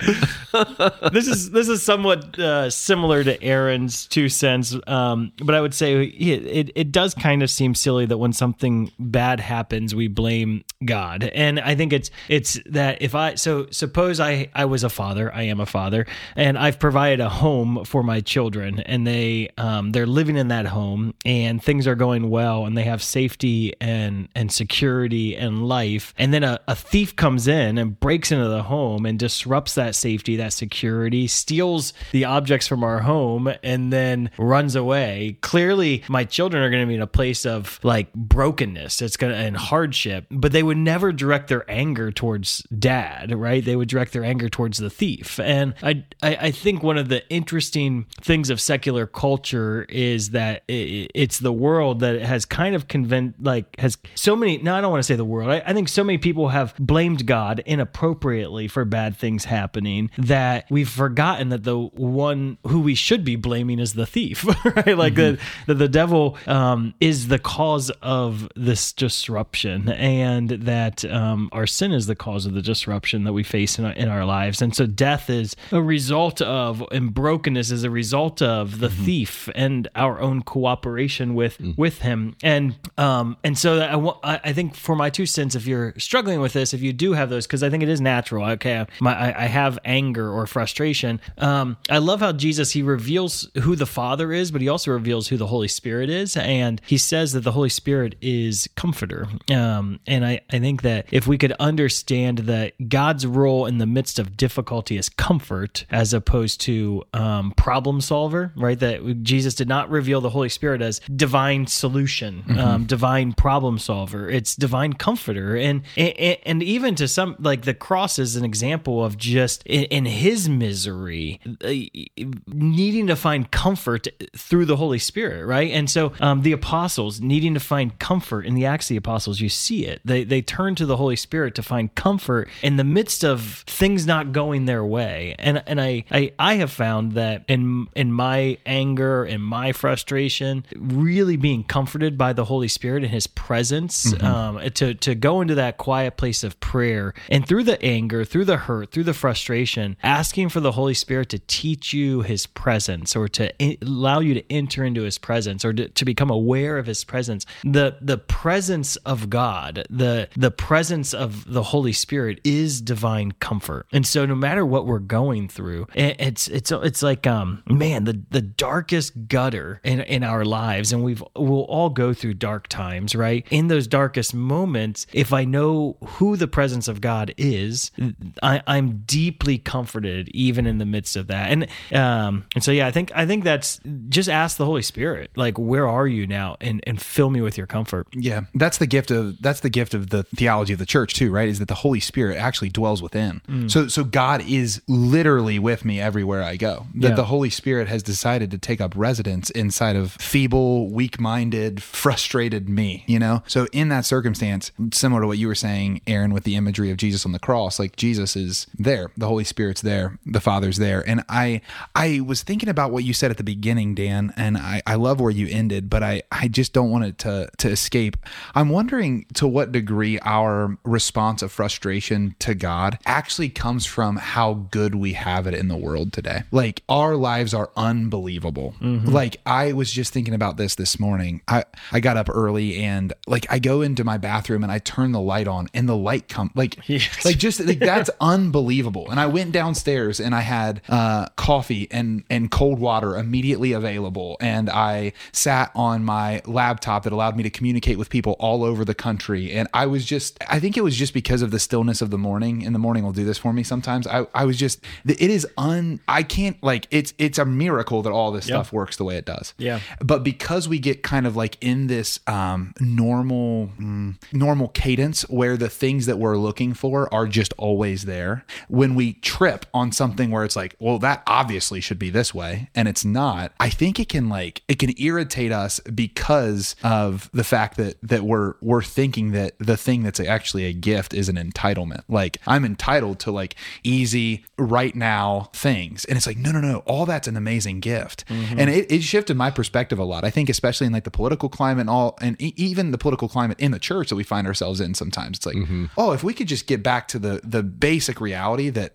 this is this is somewhat uh, similar to Aaron's two cents, um, but I would say it, it it does kind of seem silly that when something bad happens, we blame God. And I think it's it's that if I so suppose I I was a father, I am a father, and I've provided a home for my children, and they um, they're living in that home, and things are going well, and they have safety and and security and life, and then a, a thief comes in and breaks into the home and disrupts that safety, that security, steals the objects from our home, and then runs away. Clearly, my children are going to be in a place of like brokenness. It's going to and hardship, but they would never direct their anger towards dad, right? They would direct their anger towards the thief. And I, I, I think one of the interesting things of secular culture is that it, it's the world that has kind of convinced, like, has so many. No, I don't want to say the world. I, I think so many people have blamed God inappropriately for bad things happening that we've forgotten that the one who we should be blaming is the thief, right? Like mm-hmm. the, the the devil um, is the cause of this disruption, and that um, our sin is the cause of the disruption that we face in our, in our lives. And so death is a result of, and brokenness is a result of the mm-hmm. thief and our own cooperation with mm-hmm. with him. And um, and so I, I think for my two cents, if you're struggling with this, if you do have those, because I think it is natural. Okay, my, I, I have anger or frustration. Um, I love how Jesus, he reveals who the Father is, but he also reveals who the Holy Spirit is. And he says that the Holy Spirit is comforter. Um, and I, I think that if we could understand that God's role in the midst of difficulty is comfort as opposed to um, problem solver, right? That Jesus did not reveal the Holy Spirit as divine solution, mm-hmm. um, divine problem solver. It's divine comforter. And, and and even to some, like the cross is an example of just in, in his misery, uh, needing to find comfort through the Holy Spirit, right? And so um, the apostles needing to find comfort in the Acts of the Apostles, you see it. They they turn to the Holy Spirit to find comfort in the midst of things not going their way. And and I I, I have found that in in my anger and my frustration, really being comforted by the Holy Spirit and his presence, mm-hmm. um, to to go into that quiet place of prayer, and through the anger, through the hurt, through the frustration, asking for the Holy Spirit to teach you his presence, or to in, allow you to enter into his presence, or to, to become aware of his presence. The the presence of God, the the presence of the Holy Spirit is divine comfort. And so no matter what we're going through, it's it's it's like um man, the the darkest gutter in, in our lives, and we've we'll all go through dark times, right? In those darkest moments, if I know who the presence of God is, I, I'm deeply comforted even in the midst of that. And um and so yeah, I think I think that's just ask the Holy Spirit, like, where are you now, and and fill me with your comfort. Yeah, that's the gift of that's the gift of the theology of the church too, right? Is that the Holy Spirit actually dwells within. Mm. So so God is literally with me everywhere I go. That yeah. the Holy Spirit has decided to take up residence inside of feeble, weak-minded, frustrated me, you know? So in that circumstance, similar to what you were saying, Aaron, with the imagery of Jesus on the cross, like Jesus is there, the Holy Spirit's there, the Father's there. And I I was thinking about what you said at the beginning, Dan, and I, I love where you ended, but I, I just don't want it to, to escape. I'm wondering to what degree our response of frustration to God actually comes from how good we have it in the world today. Like, our lives are unbelievable. Mm-hmm. Like, I was just thinking about this this morning. I, I got up early, and like, I go into my bathroom and I turn the light on, and the light come like, yes. like just like that's unbelievable. And I went downstairs and I had uh, coffee and, and cold water immediately available. And I sat on my laptop that allowed me to communicate with people all over the country. And I was just, I think it was just because of the stillness of the morning, and the morning will do this for me sometimes. I, I was just, it is un, I can't like, it's, it's a miracle that all this yep. stuff works the way it does. Yeah. But because we get kind of like in this um, normal, mm, normal cadence where the things that we're looking for are just always there, when we trip on something where it's like, well, that obviously should be this way, and it's not, I think it can like, it can irritate us because of the fact that, that we're, we're thinking that the thing that's actually a gift is an entitlement. Like, I'm entitled to like easy right now things. And it's like, no, no, no, all that's an amazing gift. Mm-hmm. And it, it shifted my perspective a lot. I think especially in like the political climate and all, and e- even the political climate in the church that we find ourselves in sometimes. It's like, mm-hmm. oh, if we could just get back to the, the basic reality that all of this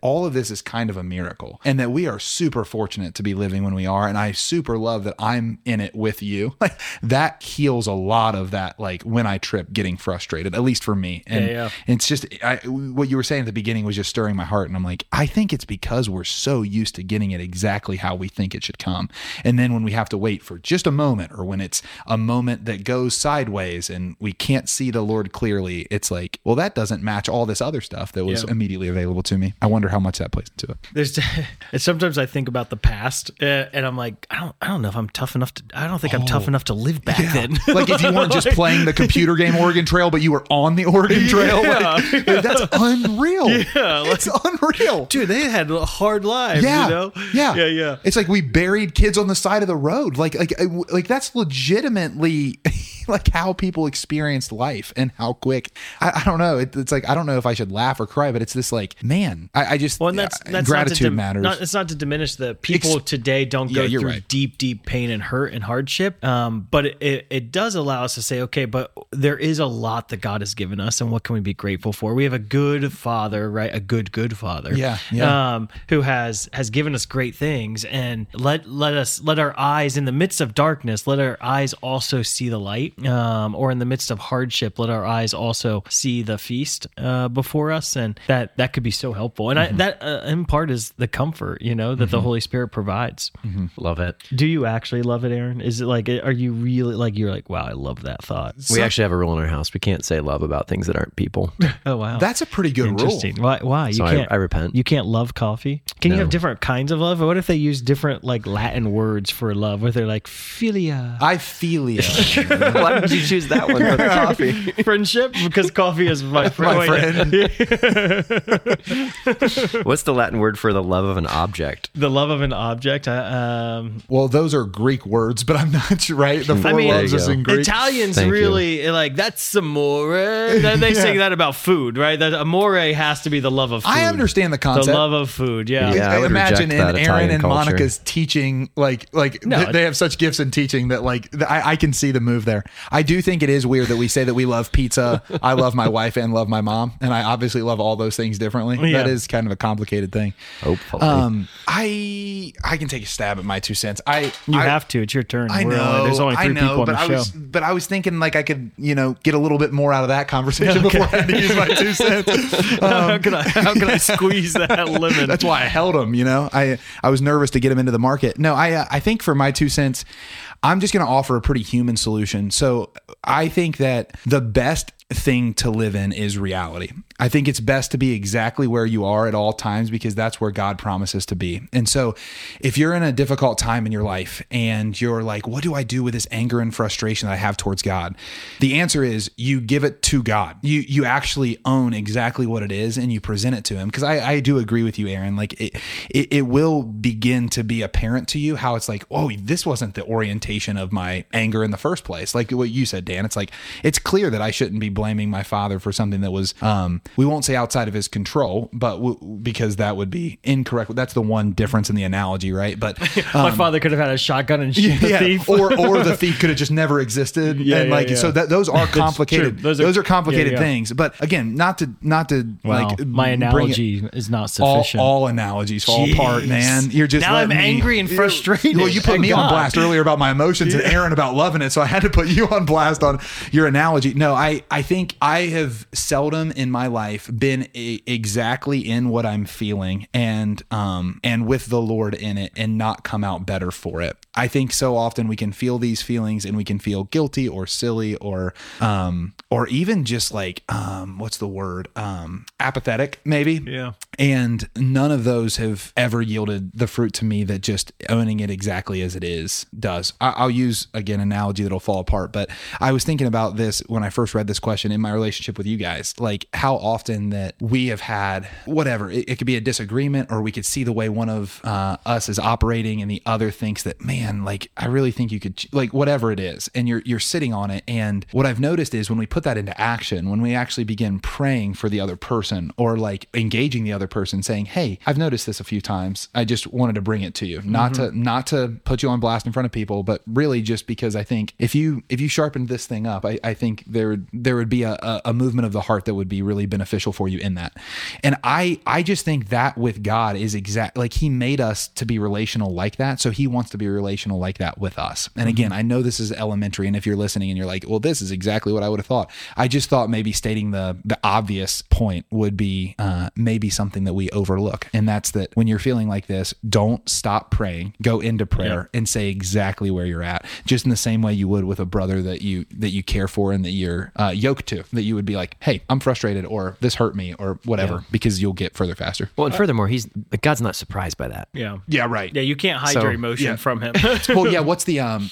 this is kind of a miracle, and that we are super fortunate to be living when we are. And I super love that I'm in it with you. Like that heals a lot of that, like when I trip, getting frustrated, at least for me. And yeah, yeah. it's just, I, what you were saying at the beginning was just stirring my heart. And I'm like, I think it's because we're so used to getting it exactly how we think it should come. And then when we have to wait for just a moment, or when it's a moment that goes sideways and we can't see the Lord clearly, it's like, well, that doesn't match all this other stuff that was yeah. immediately available to me. I wonder how much that plays into it. There's sometimes I think about the past uh, and I'm like, I don't, I don't know if I'm tough enough to, I don't think I'm Oh. tough enough to live back Yeah. then. Like if you weren't just Like- playing the computer game Oregon Trail, but you were on the Oregon Trail, Yeah. like, that's unreal. Yeah, like- it's unreal. Dude, they had hard lives, Yeah, you know? yeah, Yeah, yeah. It's like we buried kids on the side of the road. Like, like, like that's legitimately like how people experienced life and how quick. I, I don't know. It, it's like I don't know if I should laugh or cry, but it's this like, man, I, I just Well, and that's, uh, that's gratitude not to dim- matters. Not, it's not to diminish the people Ex- today don't Yeah, go you're through right. deep, deep pain and hurt and hardship. Um, but it, it, it does allow us to say, okay, but there is a lot that God has given us, and what can we be grateful for? We have a good Father, right? A good, good Father. Yeah, yeah. Um, who has has given us great things, and let let us let our eyes in the midst of darkness, let our eyes also see the light. Um, or in the midst of hardship, let our eyes also see the feast uh, before us, and that that could be so helpful. And Mm-hmm. I, that uh, in part is the comfort, you know, that the Holy Spirit provides. Mm-hmm. Love it. Do you actually love it, Aaron? Is it like, are you really like, you're like, wow, I love that thought? We actually have a rule in our house. We can't say love about things that aren't people. Oh wow, That's a pretty good rule. interesting. Why? Why you So I- can't? I repent. You can't love coffee. Can you No. have different kinds of love? What if they use different like Latin words for love? Where they're like philia, I feel you. Why did you choose that one for the coffee? friendship, because coffee is my friend. My What's the Latin word for the love of an object? The love of an object. I, um, Well, those are Greek words, but I'm not sure, right. The four I mean, loves There you is go. in Greek. Italians Thank you. really like that's amore. Then they say Yeah. that about food, right? That amore has to be the love of food. I understand the The concept. love of food, yeah. Yeah, I would imagine reject in that Aaron Italian and culture. Monica's teaching, like, like No. th- they have such gifts in teaching that, like, th- I, I can see the move there. I do think it is weird that we say that we love pizza. I love my wife and love my mom, and I obviously love all those things differently. Yeah. That is kind of a complicated thing. Hopefully. Um, I I can take a stab at my two cents. I You I, have to. It's your turn. I We're know. only- there's only three I know, people on but the I show. was, but I was thinking like I could, you know, get a little bit more out of that conversation before I had to use my two cents. how can I? How can I squeeze that lemon? That's why I held them. You know, I I was nervous to get them into the market. No, I uh, I think for my two cents, I'm just going to offer a pretty human solution. So I think that the best thing to live in is reality. I think it's best to be exactly where you are at all times, because that's where God promises to be. And so if you're in a difficult time in your life and you're like, what do I do with this anger and frustration that I have towards God? The answer is you give it to God. You you actually own exactly what it is and you present it to him. Because I, I do agree with you, Aaron. Like it, it, it will begin to be apparent to you how it's like, oh, this wasn't the orientation of my anger in the first place. Like what you said, Dan, it's like, it's clear that I shouldn't be blaming my father for something that was, um, we won't say outside of his control, but w- because that would be incorrect. That's the one difference in the analogy, right? But My um, father could have had a shotgun and shoot the yeah, thief. or or the thief could have just never existed. Yeah, and yeah, like yeah. so that those are That's complicated. true. Those Those are, are- complicated yeah, yeah. things. But again, not to not to Wow, like my bring it- analogy is not all, sufficient. all analogies fall Jeez. apart, man. You're just Now I'm letting me- angry and frustrated. Well, you put Thank me on God. blast earlier about my emotions and Aaron about loving it, so I had to put you on blast on your analogy. No, I I think I have seldom in my life been a, exactly in what I'm feeling and um and with the Lord in it and not come out better for it. I think so often we can feel these feelings and we can feel guilty or silly or um or even just like um what's the word um apathetic maybe. Yeah. And none of those have ever yielded the fruit to me that just owning it exactly as it is does. I, I'll use, again, an analogy that'll fall apart, but I was thinking about this when I first read this question in my relationship with you guys, like how often that we have had whatever, it, it could be a disagreement or we could see the way one of uh, us is operating and the other thinks that, man, man, like, I really think you could, ch-, like, whatever it is. And you're, you're sitting on it. And what I've noticed is when we put that into action, when we actually begin praying for the other person or like engaging the other person saying, hey, I've noticed this a few times. I just wanted to bring it to you, not mm-hmm. to, not to put you on blast in front of people, but really just because I think if you, if you sharpened this thing up, I, I think there, there would be a, a movement of the heart that would be really beneficial for you in that. And I, I just think that with God is exact, like he made us to be relational like that. So he wants to be relational like that with us. And again, mm-hmm. I know this is elementary. And if you're listening and you're like, well, this is exactly what I would have thought. I just thought maybe stating the, the obvious point would be uh, maybe something that we overlook. And that's that when you're feeling like this, don't stop praying, go into prayer yeah. and say exactly where you're at. Just in the same way you would with a brother that you, that you care for and that you're uh, yoked to, that you would be like, hey, I'm frustrated or this hurt me or whatever, yeah. because you'll get further faster. Well, and furthermore, he's God's not surprised by that. Yeah. Yeah. Right. Yeah. You can't hide So- your emotion yeah. from him. Well, yeah. What's the um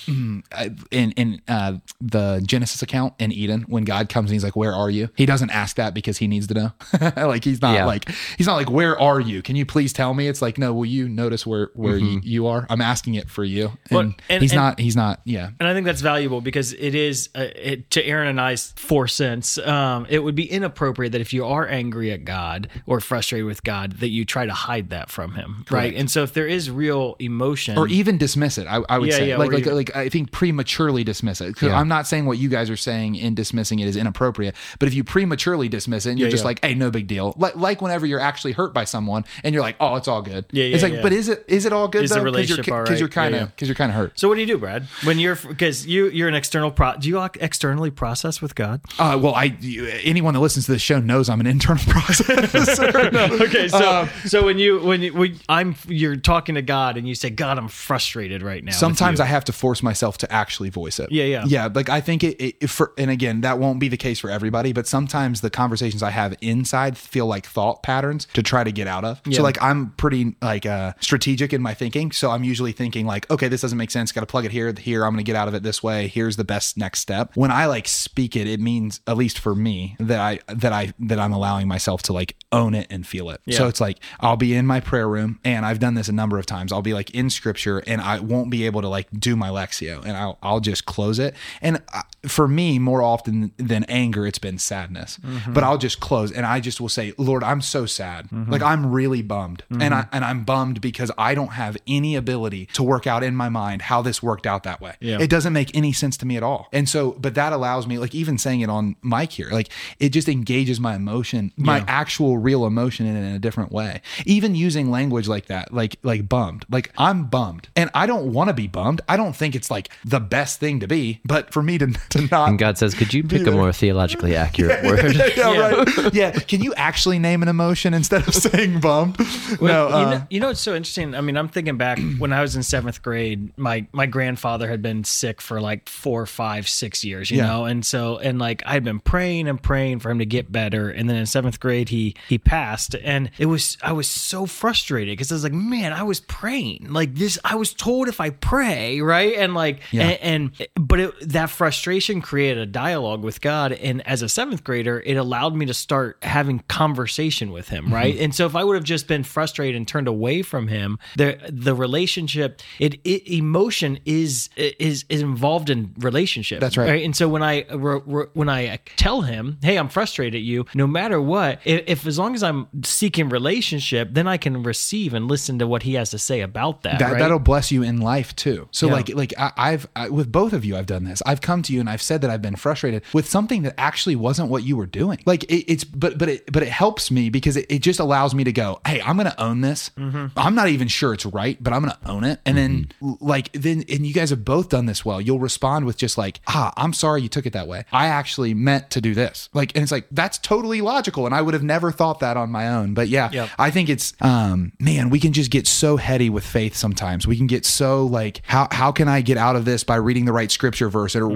in in uh, the Genesis account in Eden when God comes and he's like, "Where are you?" He doesn't ask that because he needs to know. Like he's not Yeah. like he's not like, "Where are you? Can you please tell me?" It's like, "No, will you notice where where Mm-hmm. you, you are? I'm asking it for you." And, Well, and- he's and- not. He's not. Yeah. And I think that's valuable because it is, uh, it, to Aaron and I's four cents, um, it would be inappropriate that if you are angry at God or frustrated with God, that you try to hide that from him, right? Correct. And so if there is real emotion, Or even dismiss it. I, I would Yeah, say, yeah, like, or like, even- like, I think prematurely dismiss it. 'Cause Yeah. I'm not saying what you guys are saying in dismissing it is inappropriate, but if you prematurely dismiss it, and you're Yeah, just yeah. like, "Hey, no big deal," like, like whenever you're actually hurt by someone, and you're like, "Oh, it's all good." Yeah, yeah, It's like, yeah. but is it is it all good Is the though? relationship you're, all Because you're right? kind of Yeah, yeah. because you're kind of hurt. So what do you do, Brad? When you're, because you you're an external pro, do you externally process with God? Uh, well, I you- anyone that listens to this show knows I'm an internal processor. No. Okay, so Um, so when you when you, when I'm you're talking to God and you say, God, I'm frustrated right now. with Sometimes you." I have to force myself to actually voice it. Yeah, yeah. Yeah, like I think it, it for, and again, that won't be the case for everybody, but sometimes the conversations I have inside feel like thought patterns to try to get out of. Yeah. So like I'm pretty like uh, strategic in my thinking. So I'm usually thinking like, okay, this doesn't make sense. Got to plug it here, here. I'm going to get out of it this way. Here's the best next step. When I like speak it, it means, at least for me, that I, that I, that I'm allowing myself to like own it and feel it. Yeah. So it's like, I'll be in my prayer room and I've done this a number of times. I'll be like in scripture and I won't be able to like do my Lexio and I'll, I'll just close it. And I, for me, more often than anger, it's been sadness, Mm-hmm. but I'll just close and I just will say, Lord, I'm so sad. Mm-hmm. Like I'm really bummed. And I, and I'm bummed because I don't have any ability to work out in my mind how this worked out that way. Yeah. It doesn't make any sense to me at all. And so, but that allows me, like even saying it on mic here, like it just engages my emotion, my Yeah. actual real emotion in, it in a different way. Even using language like that, like, like bummed, like I'm bummed and I don't want to be bummed. I don't think it's like the best thing to be, but for me to, to not. And God says, could you pick a more theologically accurate word? yeah, Yeah. right. Yeah. Can you actually name an emotion instead of saying bummed? Well, no. you, Uh, know, you know, it's so interesting. I mean, I'm thinking back when I was in seventh grade, my, my grandfather had been sick for like four, five, six years, you Yeah. know? And so, and like, I'd been praying and praying for him to get better. And then in seventh grade, he, he passed and it was, I was so frustrated because I was like, man, I was praying like this. I was told if I pray, right. And like, Yeah. and, and, but it, that frustration created a dialogue with God. And as a seventh grader, it allowed me to start having conversation with him. Right. Mm-hmm. And so if I would have just been frustrated and turned away from him, the the relationship, it, it emotion is is is involved in relationship. That's right. And so when I re, re, when I tell him, hey, I'm frustrated at you, no matter what, if, if as long as I'm seeking relationship, then I can receive and listen to what he has to say about that. That, right? That'll bless you in life too. So Yeah. like, like I, I've, I, with both of you, I've done this. I've come to you and I've said that I've been frustrated with something that actually wasn't what you were doing. Like it, it's, but, but it, but it helps me because it, it just allows me to go, hey, I'm going to own this. Mm-hmm. I'm not even sure it's right, but I'm going to own it. And then like, then, and you guys have both done this well. You'll respond with just like, ah, I'm sorry you took it that way. I actually meant to do this. Like, and it's like, that's totally logical. And I would have never thought that on my own, but yeah, Yep. I think it's, um, man, we can just get so heady with faith sometimes. We can get so like, how how can I get out of this by reading the right scripture verse, or which, which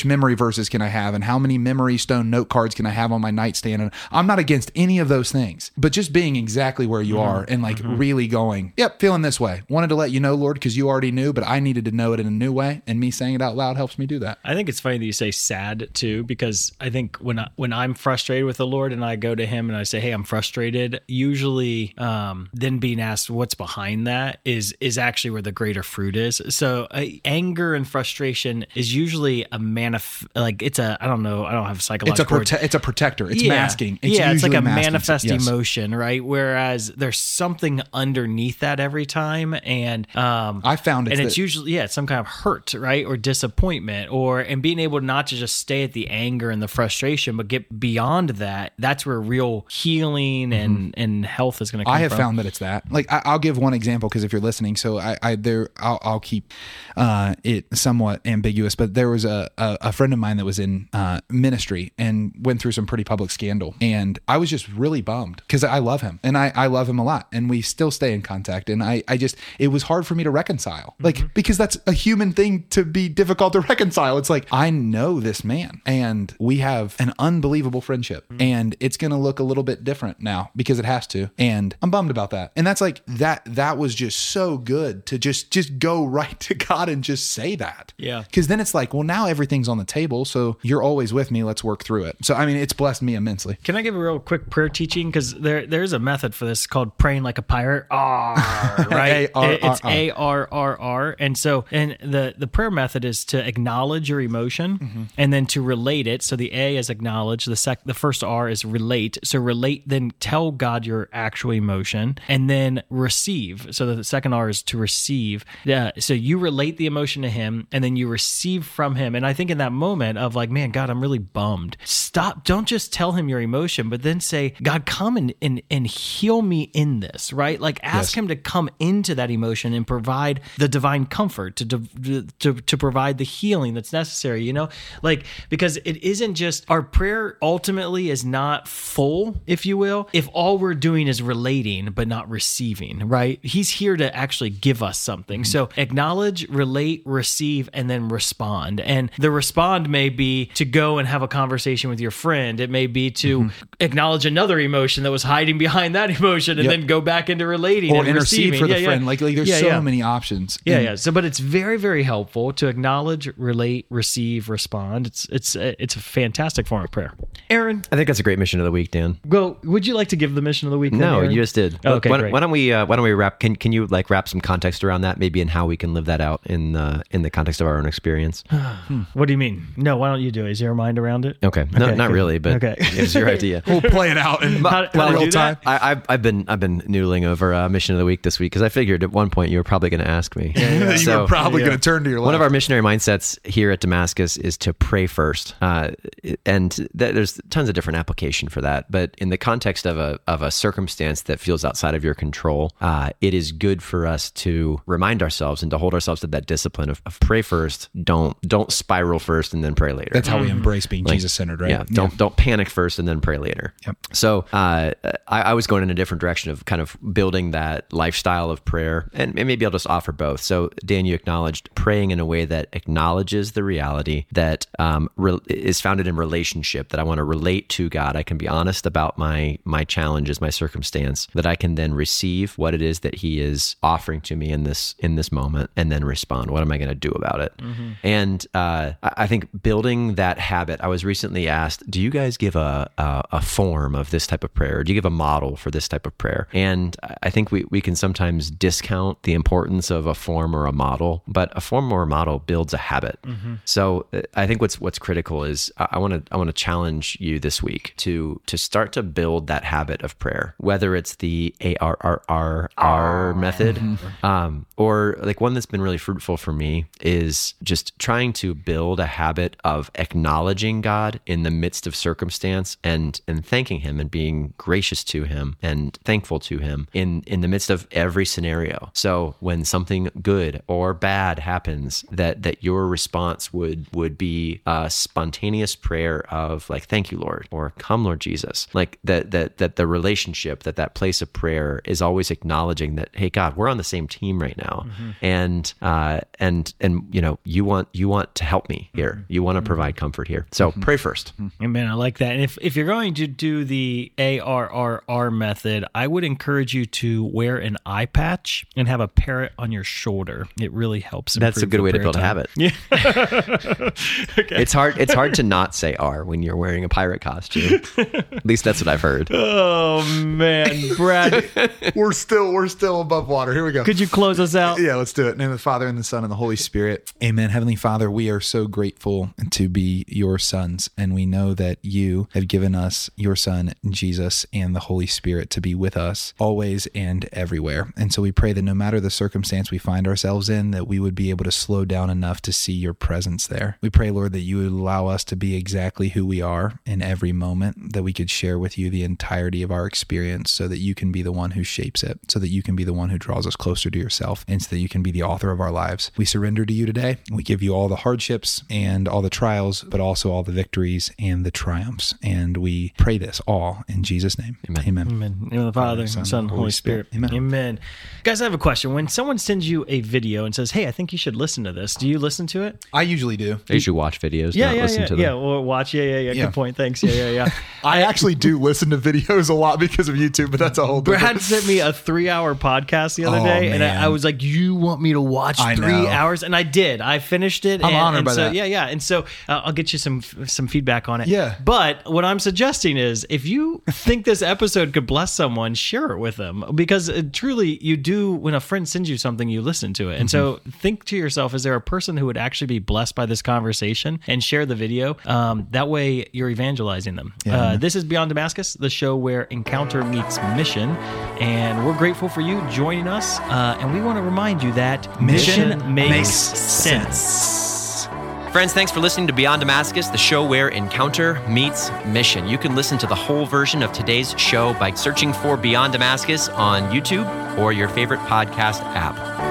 memory verses can I have and how many memory stone note cards can I have on my nightstand. And I'm not against any of those things, but just being exactly where you mm-hmm. are and like mm-hmm. really going, yep, feeling this way. Wanted to let you know, Lord, because you already knew, but I needed to know it in a new way. And me saying it out loud helps me do that. I think it's funny that you say sad too, because I think when I, when I'm frustrated with the Lord and I go to him and I say, hey, I'm frustrated, usually um, then being asked what's behind that is, is actually where the greater fruit is. So uh, anger and frustration is usually a manif- like it's a, I don't know, I don't have a psychological It's a, prote- it's a protector. It's yeah. masking. It's yeah, it's like a masking. manifest Yes. emotion, right? Whereas there's something underneath that every time. And um, I found it's and it's that- usually, yeah, it's some kind of hurt, right? Or disappointment, or, and being able not to just stay at the anger and the frustration, but get beyond that. That's where real healing and, mm-hmm. and health is going to come I have from. found that it's that. Like, I, I'll give one example because if you're listening, so I, I there, I'll, I'll keep uh, it somewhat ambiguous, but there was a, a, a friend of mine that was in uh, ministry and went through some pretty public scandal. And I was just really bummed because I love him and I, I love him a lot and we still stay in contact. And I, I just, it was hard for me to reconcile, like, mm-hmm. because that's a human thing to be difficult to reconcile. It's like, I know this man and we have an unbelievable friendship mm-hmm. and it's going to look a little bit different now because it has to. And I'm bummed about that. And that's like, that, that was just so good to just, just go right to God and just say that. Yeah. Cause then it's like, well, now everything's on the table. So you're always with me. Let's work through it. So, I mean, it's blessed me immensely. Can I give a real quick prayer teaching? Because there, there's a method for this called praying like a pirate. R, right? A R R R. It's A R R R. And so, and the, the prayer method is to acknowledge your emotion mm-hmm. and then to relate it. So the A is acknowledge. The sec, the first R is relate. So relate, then tell God your actual emotion and then receive. So the second R is to receive. Yeah. So you relate the emotion to him and then you receive from him. And I think in that moment of like, man, God, I'm really bummed. Stop. Don't just tell him your emotion, but then say, God, come and, and, and heal me in this, right? Like ask yes. him to come into that emotion and provide the divine comfort to, to, to, to provide the healing that's necessary, you know, like, because it isn't just our prayer ultimately is not full, if you will, if all we're doing is relating, but not receiving, right? He's here to actually give us something. Mm-hmm. So acknowledge, relate, receive, and then respond. And the respond may be to go and have a conversation with your friend. It may be to mm-hmm. acknowledge another emotion that was hiding behind that emotion and yep. then go back into relating or and intercede receiving. for the yeah, friend. Yeah. Like, like there's yeah, so yeah. many options. Yeah, and, yeah. So, but it's very, very helpful to acknowledge, relate, receive, respond. It's it's it's a fantastic form of prayer. Aaron, I think that's a great mission of the week, Dan. Well, would you like to give the mission of the week? No, then, you just did. Oh, okay, why, great. why don't we? Uh, why don't we wrap? Can Can you like wrap some context around that, maybe, and how we can live that out in the in the context of our own experience? What do you mean? No, why don't you do it? Is your mind around it? Okay, no, okay, not good. really, but okay. it's your idea. We'll play it out in how, how real time. I, I've I've been I've been noodling over uh, mission of the week this week because I figured at one point you were probably going to ask me. Yeah, yeah. you so, were probably yeah. going to turn to your left. One of our missionary mindsets here at Damascus is to pray first, uh, and th- there's tons of different application for that. But in the context of a of a circumstance that feels outside of your control, uh, it is good for us to remind ourselves and to hold ourselves to that discipline of, of pray first. Don't don't spiral first and then pray later. That's how we embrace being like, Jesus centered, right? Yeah. Don't yeah. don't panic first and then pray later. Yep. So uh, I, I was going in a different direction of kind of building that lifestyle of prayer, and maybe I'll just offer both. So Dan, you acknowledged praying in a way that acknowledges the reality that um, re- is founded in relationship. That I want to relate to God. I can be honest about my my challenges, my circumstance. That I can then receive what it is that He is offering to me in this in this moment, and then respond. What am I going to do about it? Mm-hmm. And uh, I think building that habit. I was recently asked, "Do you guys give a, a a form of this type of prayer? Or do you give a model for this type of prayer?" And I think we we can sometimes discount the importance of a form or a model, but a form or a model builds a habit. Mm-hmm. So I think what's what's critical is I want to I want to challenge you this week to to start to build that habit of prayer, whether it's the A R R R R method, mm-hmm. um, or like one that's been really fruitful for me is just trying to build a habit of acknowledging God in the midst of circumstance and and thanking Him and being gracious to Him and thankful to Him in in the midst of every scenario. So when something good or bad happens, that that your response would would be a spontaneous prayer of like, "Thank you, Lord," or "Come, Lord Jesus." Like that that that the relationship, that that place of prayer is always acknowledging that, hey God, we're on the same team right now, mm-hmm. and uh and and you know you want you want to help me here. You want to provide comfort here. So pray first. Amen. I like that. And if, if you're going to do the A R R R method, I would encourage you to wear an eye patch and have a parrot on your shoulder. It really helps. That's a good way to build time. a habit. Yeah. Okay. It's hard. It's hard to not say R when you're wearing a pirate costume. At least that's what I've heard. Oh man, Brad, we're still we're still above water. Here we go. Could you close us out? Yeah, let's do it. In the name of the Father and the Son and the Holy Spirit. Amen. Heavenly Father, we are so grateful to be your sons, and we know that you have given us your Son, Jesus, and the Holy Spirit to be with us always and everywhere. And so we pray that no matter the circumstance we find ourselves in, that we would be able to slow down enough to see your presence there. We pray, Lord, that you would allow us to be exactly who we are in every moment, that we could share with you the entirety of our experience so that you can be the one who shapes it, so that you can be the one who draws us closer to yourself, and so that you can be the author of our lives. We surrender to you today. We give you all the hardships and all the trials, but also all the victories and the triumphs. And we pray this all in Jesus' name. Amen. Amen. Amen. In the name of the Father, Son, Son, Holy Spirit. Spirit. Amen. Amen. Guys, I have a question. When someone sends you a video and says, hey, I think you should listen to this, do you listen to it? I usually do. I usually watch videos, yeah, not yeah, listen yeah, to them. Yeah, or watch. Yeah, yeah, yeah. Yeah. Good point. Thanks. Yeah, yeah, yeah. I actually do listen to videos a lot because of YouTube, but that's a whole different. Brad sent me a three-hour podcast the other Oh, day, and man. I, I was like, "You want me to watch I three know. hours?" And I did. I finished it. I'm and, honored and by so, that. Yeah, yeah. And so uh, I'll get you some some feedback on it. Yeah. But what I'm suggesting is, if you think this episode could bless someone, share it with them, because uh, truly, you do. When a friend sends you something, you listen to it, and so think to yourself: is there a person who would actually be blessed by this conversation? And share the video. Um, that way, you're evangelizing them. Yeah. Uh, this is Beyond Damascus, the show where encounter meets mission, and we're grateful for you joining us. Uh, and we want to remind you that mission, Mission makes, makes sense. Friends, thanks for listening to Beyond Damascus, the show where encounter meets mission. You can listen to the whole version of today's show by searching for Beyond Damascus on YouTube or your favorite podcast app.